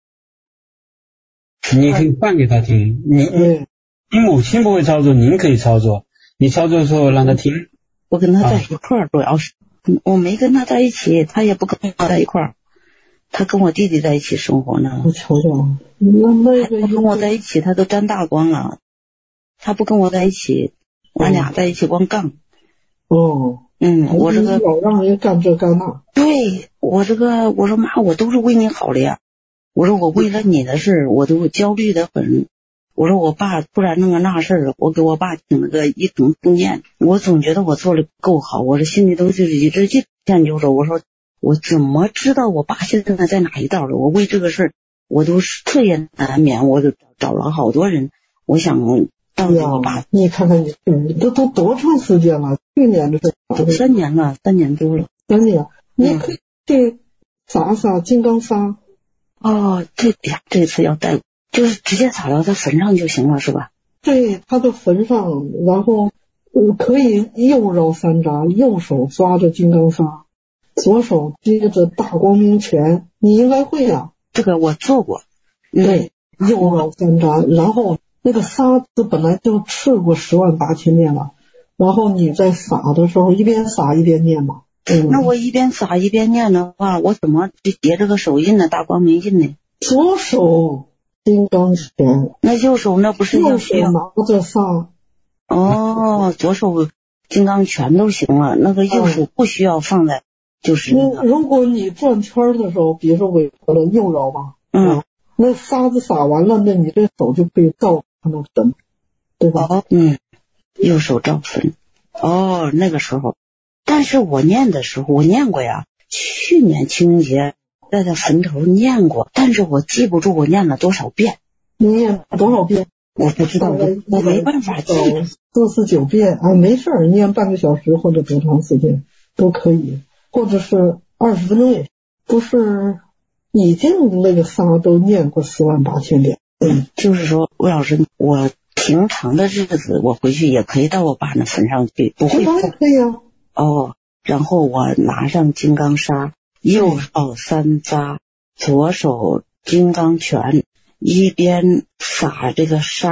你可以换给他听。你你你母亲不会操作，您可以操作。你操作的时候让他听。 我跟他在一块儿，主要是我没跟他在一起，他也不跟我在一块儿。他跟我弟弟在一起生活呢。 我瞧瞧，那那个他跟我在一起，他都沾大光了。他不跟我在一起。俺俩在一起光杠。 哦， 嗯，我这个老让人干这干那。 对，我这个我说妈，我都是为你好的呀。我说我为了你的事，我都焦虑的很。我说我爸突然弄个那事儿，我给我爸请了个一等中念，我总觉得我做的不够好，我这心里都就是一直就研究着。我说我怎么知道我爸现在在哪一道了？我为这个事儿，我都是彻夜难眠，我就找了好多人，我想。 哎呀，你看看你，嗯，都都多长时间了？去年的事， 三年了，三年多了。 三年，你可以去撒撒金刚砂。 哦，这呀，这次要带，就是直接撒到他坟上就行了，是吧？ 对，他的坟上，然后嗯，可以右绕三匝，右手抓着金刚砂，左手接着大光明拳，你应该会呀、啊。 这个我做过。 对，嗯、右绕三匝，然后。那个沙子本来就吃过十万八千念了，然后你在撒的时候一边撒一边念嘛。嗯， 那我一边撒一边念的话，我怎么叠这个手印呢？大光明印呢？ 左手金刚拳， 那右手那不是右手拿着沙。 哦，左手金刚拳都行了，那个右手不需要放在，就是那个。 如果你转圈的时候，比如说尾巴的右绕吧， 嗯。 那沙子撒完了，那你这手就可以照他们坟，对吧？ 哦，嗯，右手照坟。哦，那个时候，但是我念的时候，我念过呀。去年清明节在他坟头念过，但是我记不住我念了多少遍。 你念多少遍？ 我不知道，我我没办法记。 四十九遍啊，没事儿，念半个小时或者多长时间都可以，或者是二十分钟也不是。已经那个沙都念过十万八千遍。 嗯，就是说魏老师，我平常的日子我回去也可以到我爸那坟上去，不会可以啊。 哦，然后我拿上金刚砂，右手三匝，左手金刚拳，一边撒这个沙，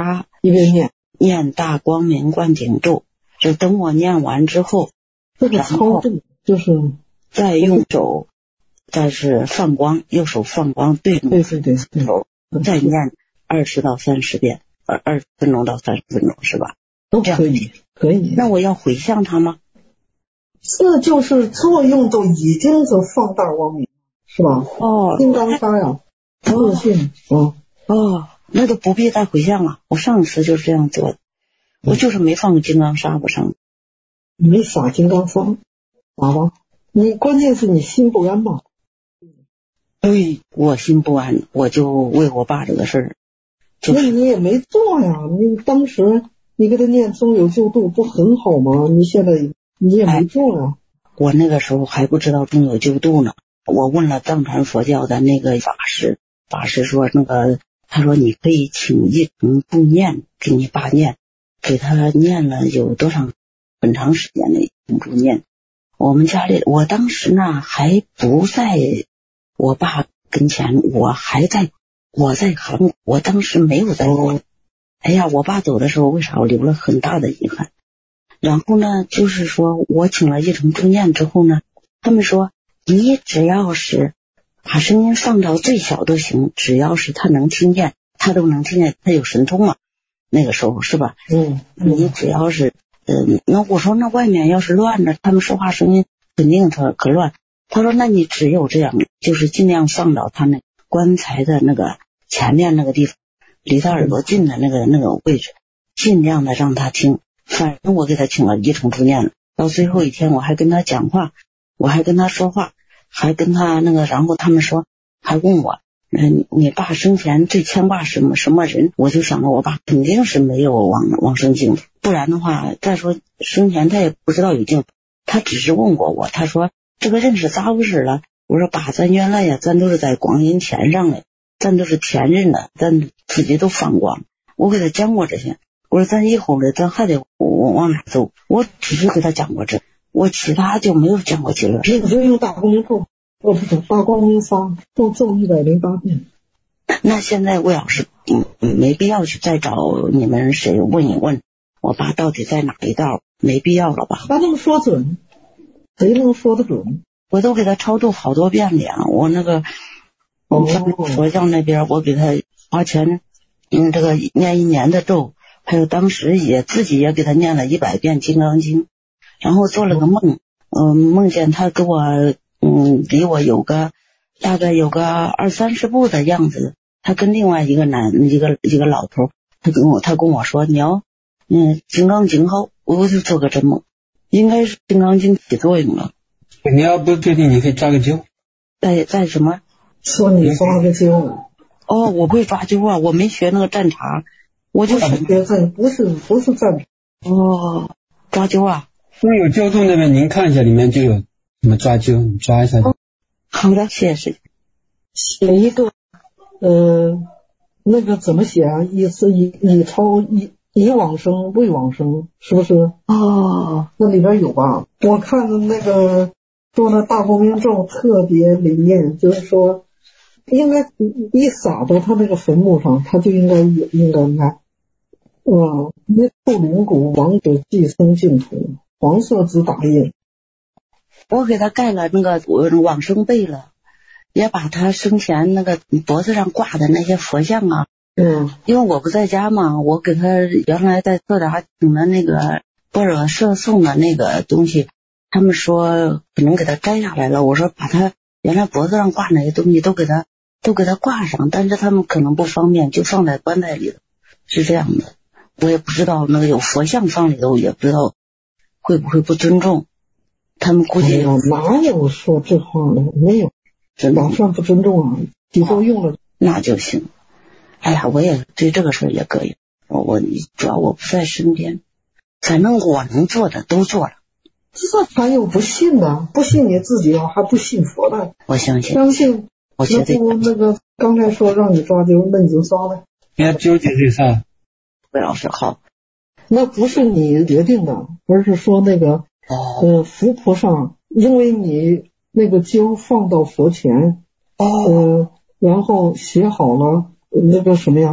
一边念念大光明灌顶咒，就等我念完之后， 这个操作就是再用手，再是放光，右手放光对着对对对对， 再念二十到三十遍，二二十分钟到三十分钟是吧？ 都可以可以。 那我要回向它吗？ 这就是作用都已经是放大光明，是吧？ 哦， 金刚砂呀，自信啊。 哦，那就不必再回向了。我上次就是这样做的，我就是没放金刚砂，我上你没撒金刚砂，撒吧？你关键是你心不安嘛。 对，我心不安，我就为我爸这个事儿。 那你也没做呀，你当时你给他念中有救度不很好吗？你现在你也没做呀。 哎，我那个时候还不知道中有救度呢，我问了藏传佛教的那个法师，法师说那个他说你可以请一成助念给你爸念，给他念了有多长很长时间的一成助念。我们家里我当时呢还不在我爸跟前，我还在我在韩国，我当时没有在国。哎呀，我爸走的时候为啥我留了很大的遗憾。然后呢就是说我请了一成助念之后呢，他们说你只要是把声音放到最小都行，只要是他能听见，他都能听见，他有神通嘛，那个时候是吧？ 嗯， 你只要是呃，那我说那外面要是乱着，他们说话声音肯定可可乱。他说那你只有这样，就是尽量放到他那棺材的那个前面那个地方，离他耳朵近的那个那个位置，尽量的让他听。反正我给他请了一成助念了，到最后一天我还跟他讲话，我还跟他说话，还跟他那个，然后他们说还问我嗯，你爸生前最牵挂什么什么人？我就想着我爸肯定是没有往往生净土，不然的话，再说生前他也不知道有净土，他只是问过我，他说这个认识咋回事了？我说爸，咱原来呀，咱都是在光阴田上的，咱都是天人的，咱自己都放光。我给他讲过这些，我说咱以后呢，咱还得往哪走？我只是给他讲过这，我其他就没有讲过几了。 你就用大光明咒，我不是大光明砂咒咒一百零八遍。 那现在我要是嗯没必要去再找你们谁问一问我爸到底在哪一道，没必要了吧？ 他能说准，谁能说得准？ 我都给他超度好多遍了呀，我那个我们佛教那边我给他花钱嗯这个念一年的咒，还有当时也自己也给他念了一百遍金刚经，然后做了个梦，嗯、呃、梦见他给我嗯离我有个大概有个二三十步的样子，他跟另外一个男一个一个老头，他跟我他跟我说你要嗯金刚经好，我就做个这梦，应该是金刚经起作用了。 你要不确定，你可以抓个阄。 在在什么？ 说你抓个阄。 哦，我不会抓阄啊，我没学那个战茶，我就学战，不是不是战茶。 哦，抓阄啊。 所有阄度那边您看一下，里面就有什么抓阄，你抓一下。 哦、好的，谢谢。 写一个，呃，那个怎么写啊？以是以以超以以往生未往生，是不是？ 哦， 那里边有吧？我看的那个说的大光明咒特别灵验，就是说应该一撒到他那个坟墓上，他就应该应该来，啊，一触灵骨，亡者即生净土，黄色字打印。 我给他盖了那个往生被了，也把他生前那个脖子上挂的那些佛像啊。 嗯， 因为我不在家嘛，我给他原来在特达请的那个般若摄送的那个东西，他们说可能给他摘下来了，我说把他原来脖子上挂那些东西都给他都给他挂上，但是他们可能不方便，就放在棺材里头，是这样的。我也不知道那个有佛像放里头，也不知道会不会不尊重，他们估计、 哎、哪有说这话的，没有，哪算不尊重啊？以后用了那就行。哎呀，我也对这个事儿也膈应，我主要我不在身边，反正我能做的都做了。 这还有不信的？不信你自己啊，还不信佛的？ 我相信， 相信。 我觉得那不那个刚才说让你抓阄，那你就抓呗。 不要纠结这事儿。 魏老师好。 那不是你决定的，而是说那个、 哦、 呃佛菩萨，因为你那个阄放到佛前， 哦， 呃，然后写好了。那个什么呀，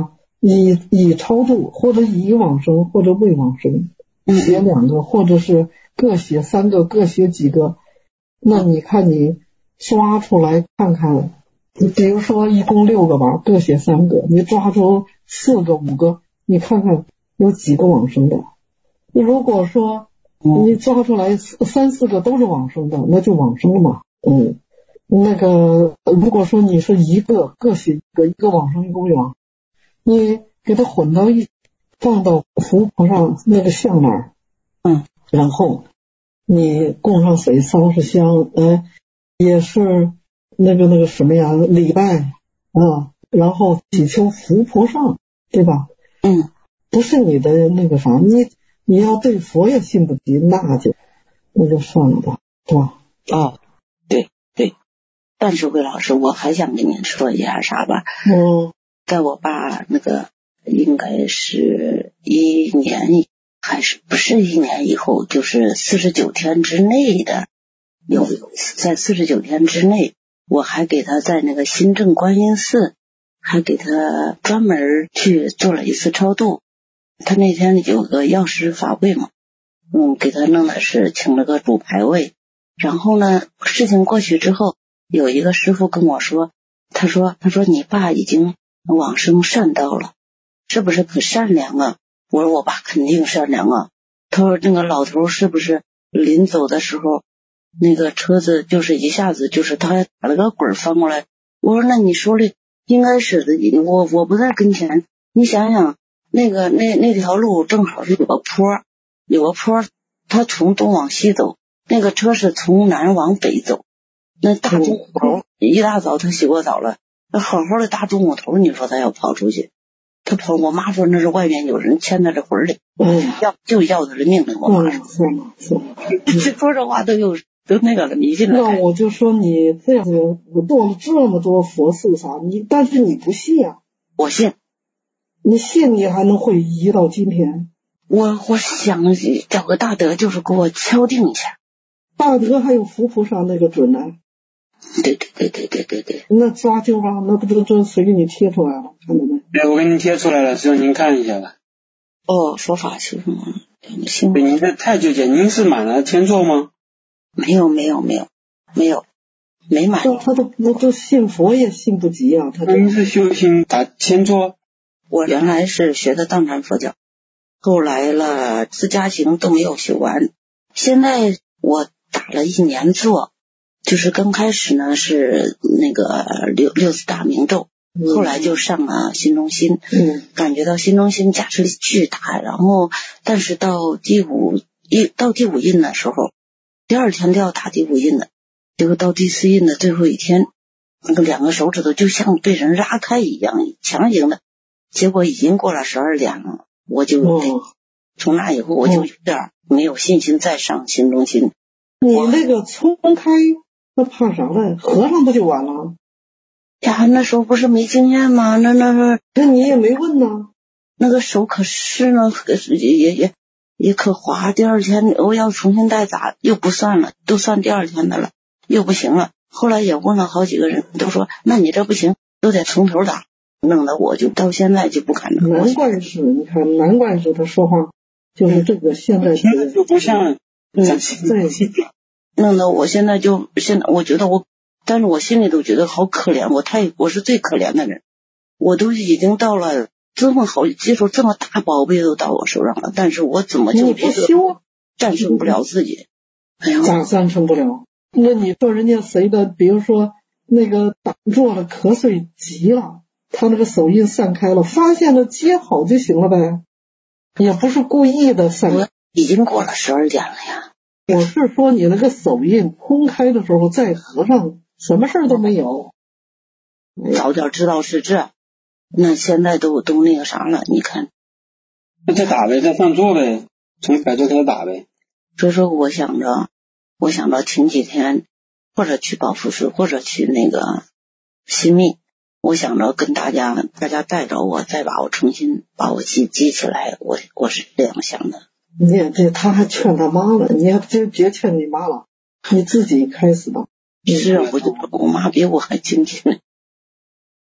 以以超度或者以往生或者未往生，写两个或者是各写三个各写几个，那你看你抓出来看看，比如说一共六个吧，各写三个，你抓出四个五个，你看看有几个往生的。如果说你抓出来三四个都是往生的，那就往生了嘛。嗯，那个如果说你是一个各写一个，一个往生一个未往，你给它混到一放到符婆上那个像那儿， 嗯， 然后你供上水烧是香，呃，也是那个那个什么呀，礼拜啊，然后祈求符婆上，对吧？ 嗯， 不是你的那个啥，你你要对佛也信不及，那就那就算了吧，对吧？ 哦，对对，但是魏老师，我还想跟您说一下啥吧？ 嗯， 在我爸那个应该是一年还是不是一年以后，就是四十九天之内的，有在四十九天之内，我还给他在那个新郑观音寺，还给他专门去做了一次超度。他那天有个药师法会嘛，嗯，给他弄的是请了个主牌位。然后呢，事情过去之后，有一个师傅跟我说，他说他说你爸已经往生善道了，是不是可善良啊？我说我爸肯定善良啊。他说那个老头是不是临走的时候，那个车子就是一下子就是他打了个滚翻过来。我说那你说的应该是的，我我不在跟前，你想想那个那那条路正好是有个坡，有个坡，他从东往西走，那个车是从南往北走。那大中午头一大早他洗过澡了，那好好的大中午头，你说他要跑出去，他跑，我妈说那是外面有人牵他的魂里，要就要他的命了。我妈说， 是吗？是吗？ 这说这话都有都那个了，迷信了。 那我就说你这样子，我做了这么多佛事啥，你但是你不信啊？ 我信， 你信你还能会移到今天？ 我我想找个大德，就是给我敲定一下。 大德还有佛菩萨那个准呢？ 对对对对对对对。 那抓阄吧，那不就这谁给你贴出来了？看到没？ 对，我给您贴出来了，只有您看一下了。 哦，说法是什么？信对，您这太纠结，您是满了天座吗？ 没有没有没有没有没满。 他都不都信佛也信不及啊！他您是修行打天座？ 我原来是学的藏传佛教，后来了自家行都没有修完，现在我打了一年坐，就是刚开始呢是那个六六字大明咒，后来就上了心中心， 嗯， 感觉到心中心加持力巨大，然后但是到第五一到第五印的时候，第二天都要打第五印的，结果到第四印的最后一天，那个两个手指头就像被人拉开一样，强行的，结果已经过了十二点了，我就、哦、从那以后我就有点没有信心再上心中心。 你那个冲开那怕啥了？合上不就完了？ 呀，那时候不是没经验吗？那那那那你也没问呢。 那个手可是呢，也也也也可滑。第二天我要重新带咋又不算了，都算第二天的了，又不行了。后来也问了好几个人，都说那你这不行，都得从头打。弄得我就到现在就不敢了。 难怪是，你看，难怪是他说话就是这个现在听着就不像。 嗯，对。 弄得我现在就现在，我觉得我，但是我心里都觉得好可怜，我太我是最可怜的人，我都已经到了这么好接触这么大宝贝都到我手上了，但是我怎么就不修战胜不了自己？哎呀， 咋战胜不了？那你说人家谁的，比如说那个打坐了瞌睡急了，他那个手印散开了，发现了接好就行了呗，也不是故意的散开。 已经过了十二点了呀。 我是说你那个手印空开的时候再合上，什么事儿都没有。 早点知道是这，那现在都都那个啥了，你看。 那再打呗，再上座呗，从改座开始打呗。 所以说我想着，我想着停几天，或者去保福寺，或者去那个新密。我想着跟大家，大家带着我，再把我重新把我记记起来，我我是这样想的。 你也这他还劝他妈了，你也别别劝你妈了，你自己开始吧。 是啊，我就我妈比我还精进。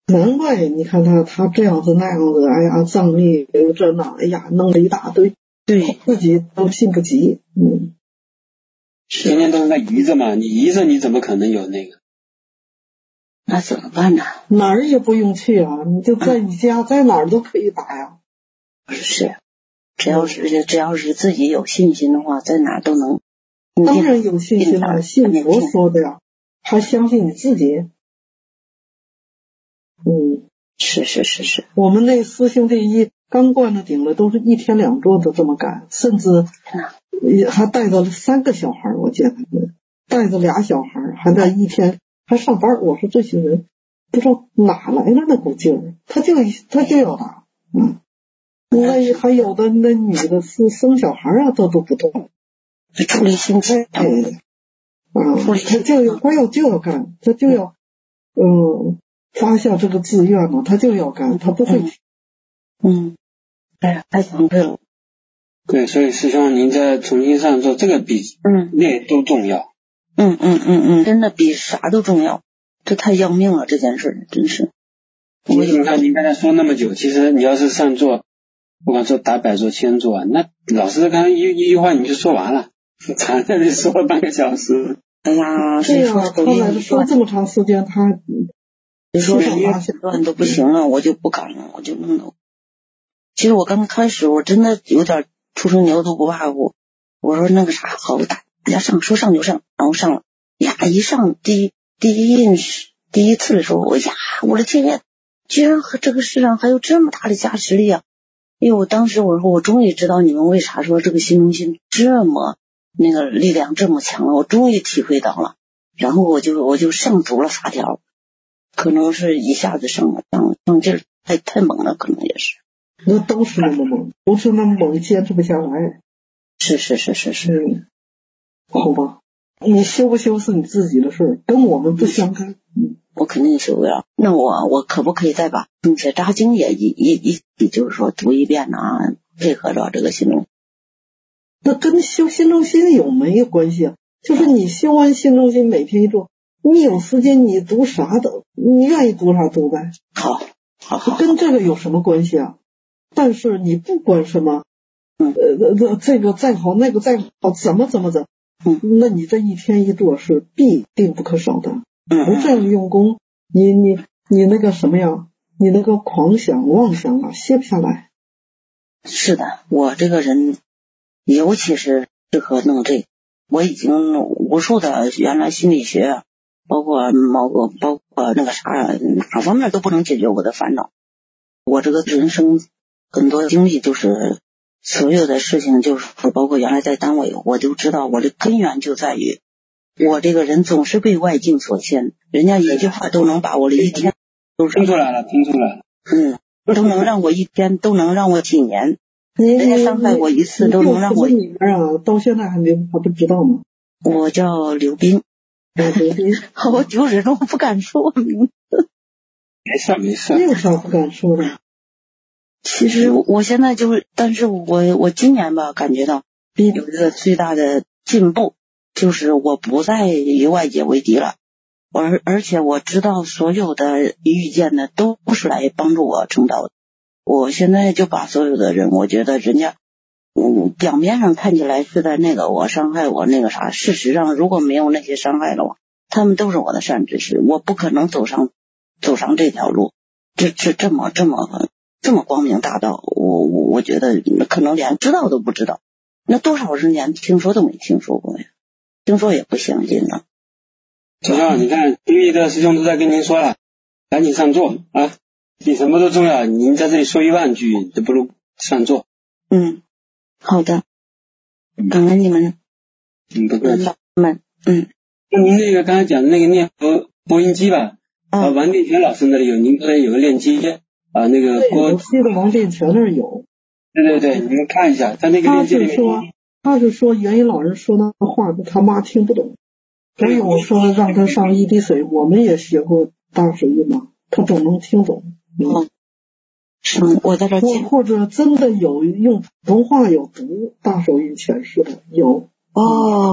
难怪你看他他这样子那样子，哎呀，藏历这那，哎呀，弄了一大堆， 对， 自己都信不及，嗯， 天天都是在疑着嘛，你疑着你怎么可能有那个？ 那怎么办呢？ 哪儿也不用去啊，你就在你家，在哪儿都可以打呀。 是，只要是只要是自己有信心的话，在哪儿都能。 当然有信心了，信佛说的呀，还相信你自己。嗯， 是是是是， 我们那师兄弟一刚灌了顶了，都是一天两桌都这么干，甚至还带着三个小孩，我见他们带着俩小孩，还在一天还上班。我说这些人不知道哪来的那股劲儿，他就他就要打，嗯，那还有的那女的是生小孩啊，这都不动， 处理心态， 哎，啊，他就要他要就要干，他就要嗯。发下这个志愿嘛，他就要干，他不会。 嗯，哎呀，太惭愧了。 对，所以师兄您再重新上座，这个比嗯那都重要。 嗯嗯嗯嗯，真的比啥都重要，这太要命了，这件事真是。 你看您刚才说那么久，其实你要是上座，不管说打百座、千座，那老师刚才一一句话你就说完了，咱在这说了半个小时。 哎呀， 对呀，他来说这么长时间，他。 你说一段都不行了，我就不敢了，我就弄了。其实我刚开始我真的有点初生牛犊不怕虎，我说那个啥好大家上，说上就上，然后上了呀，一上第一第一印第一次的时候，我呀，我的天呀，居然和这个世上还有这么大的加持力啊！因为我当时我说我终于知道你们为啥说这个心中心这么那个力量这么强了，我终于体会到了，然后我就我就上足了法条。可能是一下子上了上上劲儿，太太猛了，可能也是。 那都是那么猛，不是那么猛，坚持不下来。 是是是是是， 嗯，好吧，你修不修是你自己的事儿，跟我们不相干。嗯， 我肯定修呀。那我我可不可以再把并且扎经也一一一一就是说读一遍呢、啊？配合着这个心中。 那跟修心中心有没有关系啊？就是你修完心中心，每天一做。你有时间你读啥的，你愿意读啥读呗。 好，好，好， 跟这个有什么关系啊？但是你不管什么， 嗯， 呃，这个再好，那个再好，怎么怎么着， 嗯， 那你这一天一做是必定不可少的。 嗯， 不这样用功，你你你那个什么呀？你那个狂想妄想啊，歇不下来。 是的，我这个人，尤其是适合弄这个，我已经无数的原来心理学。包括某个包括那个啥，哪方面都不能解决我的烦恼。我这个人生很多经历，就是所有的事情，就是包括原来在单位，我就知道我的根源就在于我这个人总是被外境所牵，人家一句话都能把我的一天都听出来了，听出来了， 嗯，都能让我一天，都能让我几年，人家伤害我一次都能让我。 你们啊，到现在还没还不知道吗？ 我叫刘斌。我就始终不敢说名字。 没事没事。 有啥不敢说的？ 其实我现在就是，但是我我今年吧，感觉到有一个最大的进步，就是我不再与外界为敌了。而而且我知道所有的遇见的都是来帮助我成道的。我现在就把所有的人，我觉得人家嗯，表面上看起来是在那个我伤害我那个啥，事实上如果没有那些伤害的话，他们都是我的善知识，我不可能走上走上这条路，这这这么这么这么光明大道，我我我觉得可能连知道都不知道，那多少人连听说都没听说过呀，听说也不相信呢。 师兄，你看听力的师兄都在跟您说了，赶紧上座啊，比什么都重要，您在这里说一万句都不如上座。 嗯，好的，感恩你们， 嗯，不客气。 们，嗯， 那您那个刚才讲的那个念佛播音机吧， 啊， 啊王殿全老师那里有，您可以有个链接啊，那个郭，我记得王殿全那儿有。 对对对，你们看一下，在那个链接里面。他是说， 他是说元音老人说那话他妈听不懂，所以我说让他上一滴水，我们也学过大水印嘛，他总能听懂。 嗯，是，我在这或或者真的有用普通话有读大手印诠释的有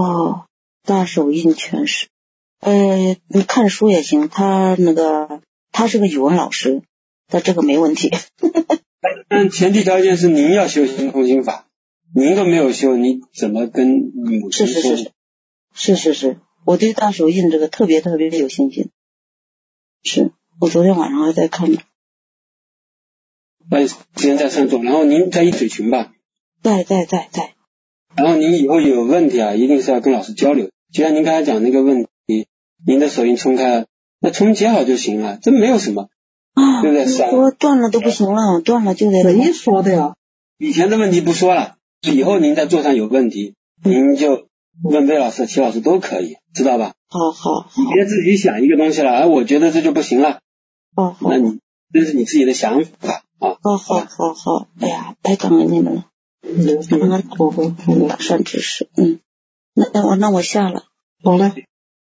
哦，大手印诠释，呃，你看书也行，他那个他是个语文老师，他这个没问题。 但前提条件是您要修行空心法，您都没有修，你怎么跟母亲说？ 是是是是是是，我对大手印这个特别特别有信心。是我昨天晚上还在看呢。 把时间在上做，然后您在一水群吧。 在在在在。 然后您以后有问题啊，一定是要跟老师交流。就像您刚才讲那个问题，您的手印冲开了，那重接好就行了，这没有什么， 啊、 对不对？ 说断了都不行了，断了就得。 谁说的呀？ 以前的问题不说了，以后您在做上有问题，您就问魏老师、齐老师都可以，知道吧？ 好好好。 你别自己想一个东西了，哎，我觉得这就不行了。 哦好。 那你这是你自己的想法啊。 好好好好，哎呀，太感恩你们了。 嗯， 我我打算知识，嗯，那那我那我下了， 好嘞。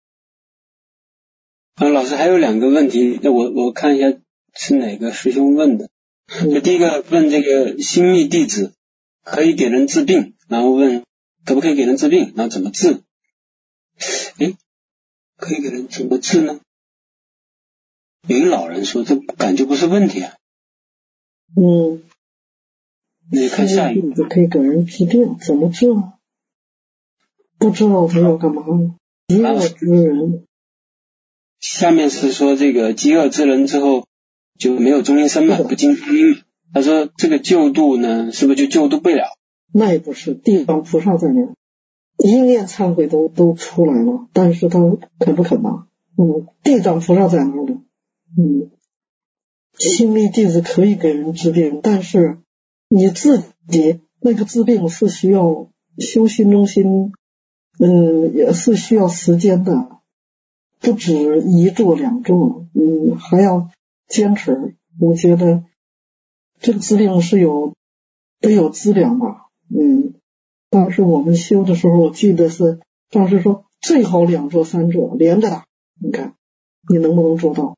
啊，老师还有两个问题，那我我看一下是哪个师兄问的。就第一个问这个新密弟子可以给人治病，然后问可不可以给人治病，然后怎么治？诶，可以给人怎么治呢？有一个老人说这感觉不是问题啊。 嗯。 那就看下一个。可以给人治病，怎么治呢？不知道他要干嘛呢？饥饿之人。 下面是说这个饥饿之人之后就没有中阴身嘛，不进中阴嘛。他说这个救度呢，是不是就救度不了？ 那也不是，地藏菩萨在那儿，一念忏悔都都出来了，但是他肯不肯嘛？嗯，地藏菩萨在那儿的。嗯，新密弟子可以给人治病，但是你自己那个治病是需要修心中心，嗯，也是需要时间的，不止一做两做，嗯，还要坚持。我觉得这个治病是有得有资粮吧，嗯，当时我们修的时候，我记得是当时说最好两做三做连着打，你看你能不能做到？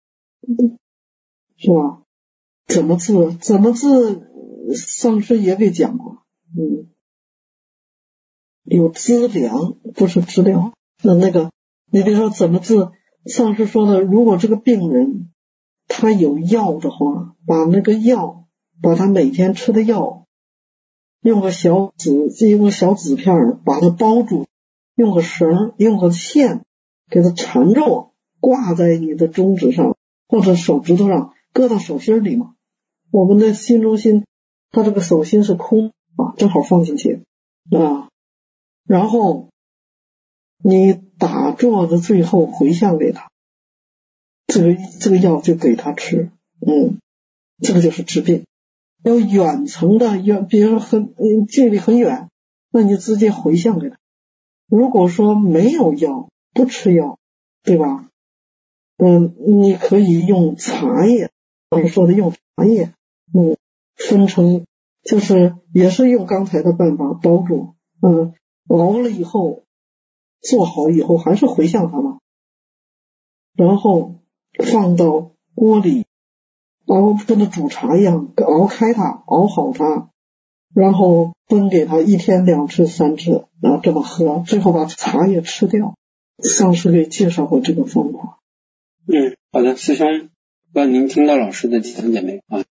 是吧？怎么治？怎么治？上师也给讲过，嗯，有资粮，不是治疗。那那个，你比如说怎么治？上师说的，如果这个病人他有药的话，把那个药，把他每天吃的药，用个小纸，用个小纸片把它包住，用个绳，用个线给它缠着，挂在你的中指上或者手指头上，搁到手心里嘛。我们的心中心，它这个手心是空啊，正好放进去啊，然后你打坐的最后回向给他，这个这个药就给他吃，嗯，这个就是治病。要远程的远，比如很嗯距离很远，那你直接回向给他。如果说没有药，不吃药，对吧？嗯，你可以用茶叶，我说的用茶叶，嗯，分成就是也是用刚才的办法包住，嗯，熬了以后做好以后还是回向他嘛，然后放到锅里熬，跟着煮茶一样熬开它，熬好它，然后分给他一天两次三次，然后这么喝，最后把茶叶吃掉。上师给介绍过这个方法。 嗯，好的，师兄，不知道您听到老师的讲解没有啊？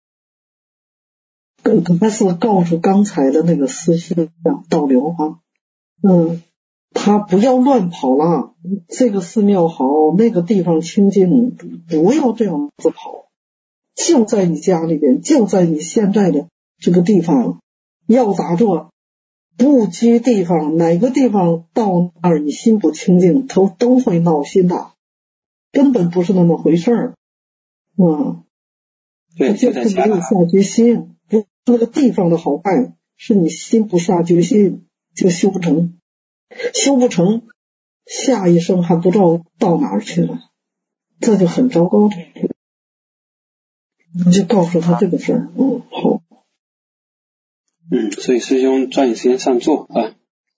他是告诉刚才的那个思想导流啊，嗯，他不要乱跑了，这个寺庙好，那个地方清净，不要这样子跑，就在你家里边，就在你现在的这个地方，要打坐，不拘地方，哪个地方到那儿你心不清净，都都会闹心的，根本不是那么回事儿，嗯， 对， 就是没有下决心。不，那个地方的好坏是你心不下决心就修不成，修不成，下一生还不知道到哪儿去了，这就很糟糕的。你就告诉他这个事儿，嗯，好。 嗯，所以师兄抓紧时间上座啊。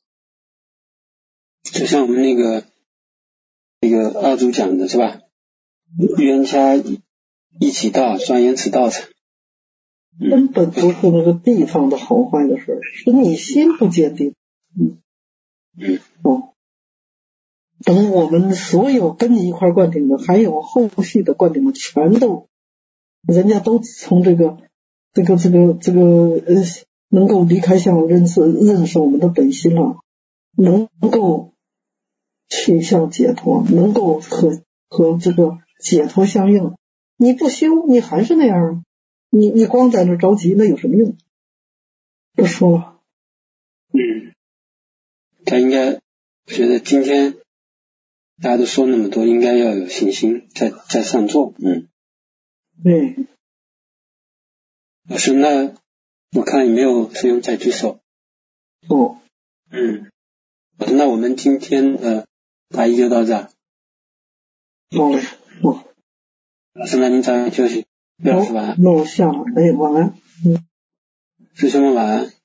就像我们那个那个二祖讲的是吧？冤家一起到，双言此道场。 根本不是那个地方的好坏的事，是你心不坚定。嗯嗯， 哦， 等我们所有跟你一块灌顶的，还有后续的灌顶的，全都人家都从这个这个这个这个呃能够离开相，认识认识我们的本心了，能够趋向解脱，能够和和这个解脱相应。你不修，你还是那样，你你光在那着急，那有什么用？不说了。 嗯，他应该觉得今天大家都说那么多，应该要有信心，在在上做。嗯， 对。 老师，那我看有没有师兄再举手？ 哦。 嗯，好的，那我们今天的答疑就到这儿。 好嘞，哦。 老师，那您早点休息。魏老师晚安。 那我下了，哎，晚安。嗯。 师兄们晚安。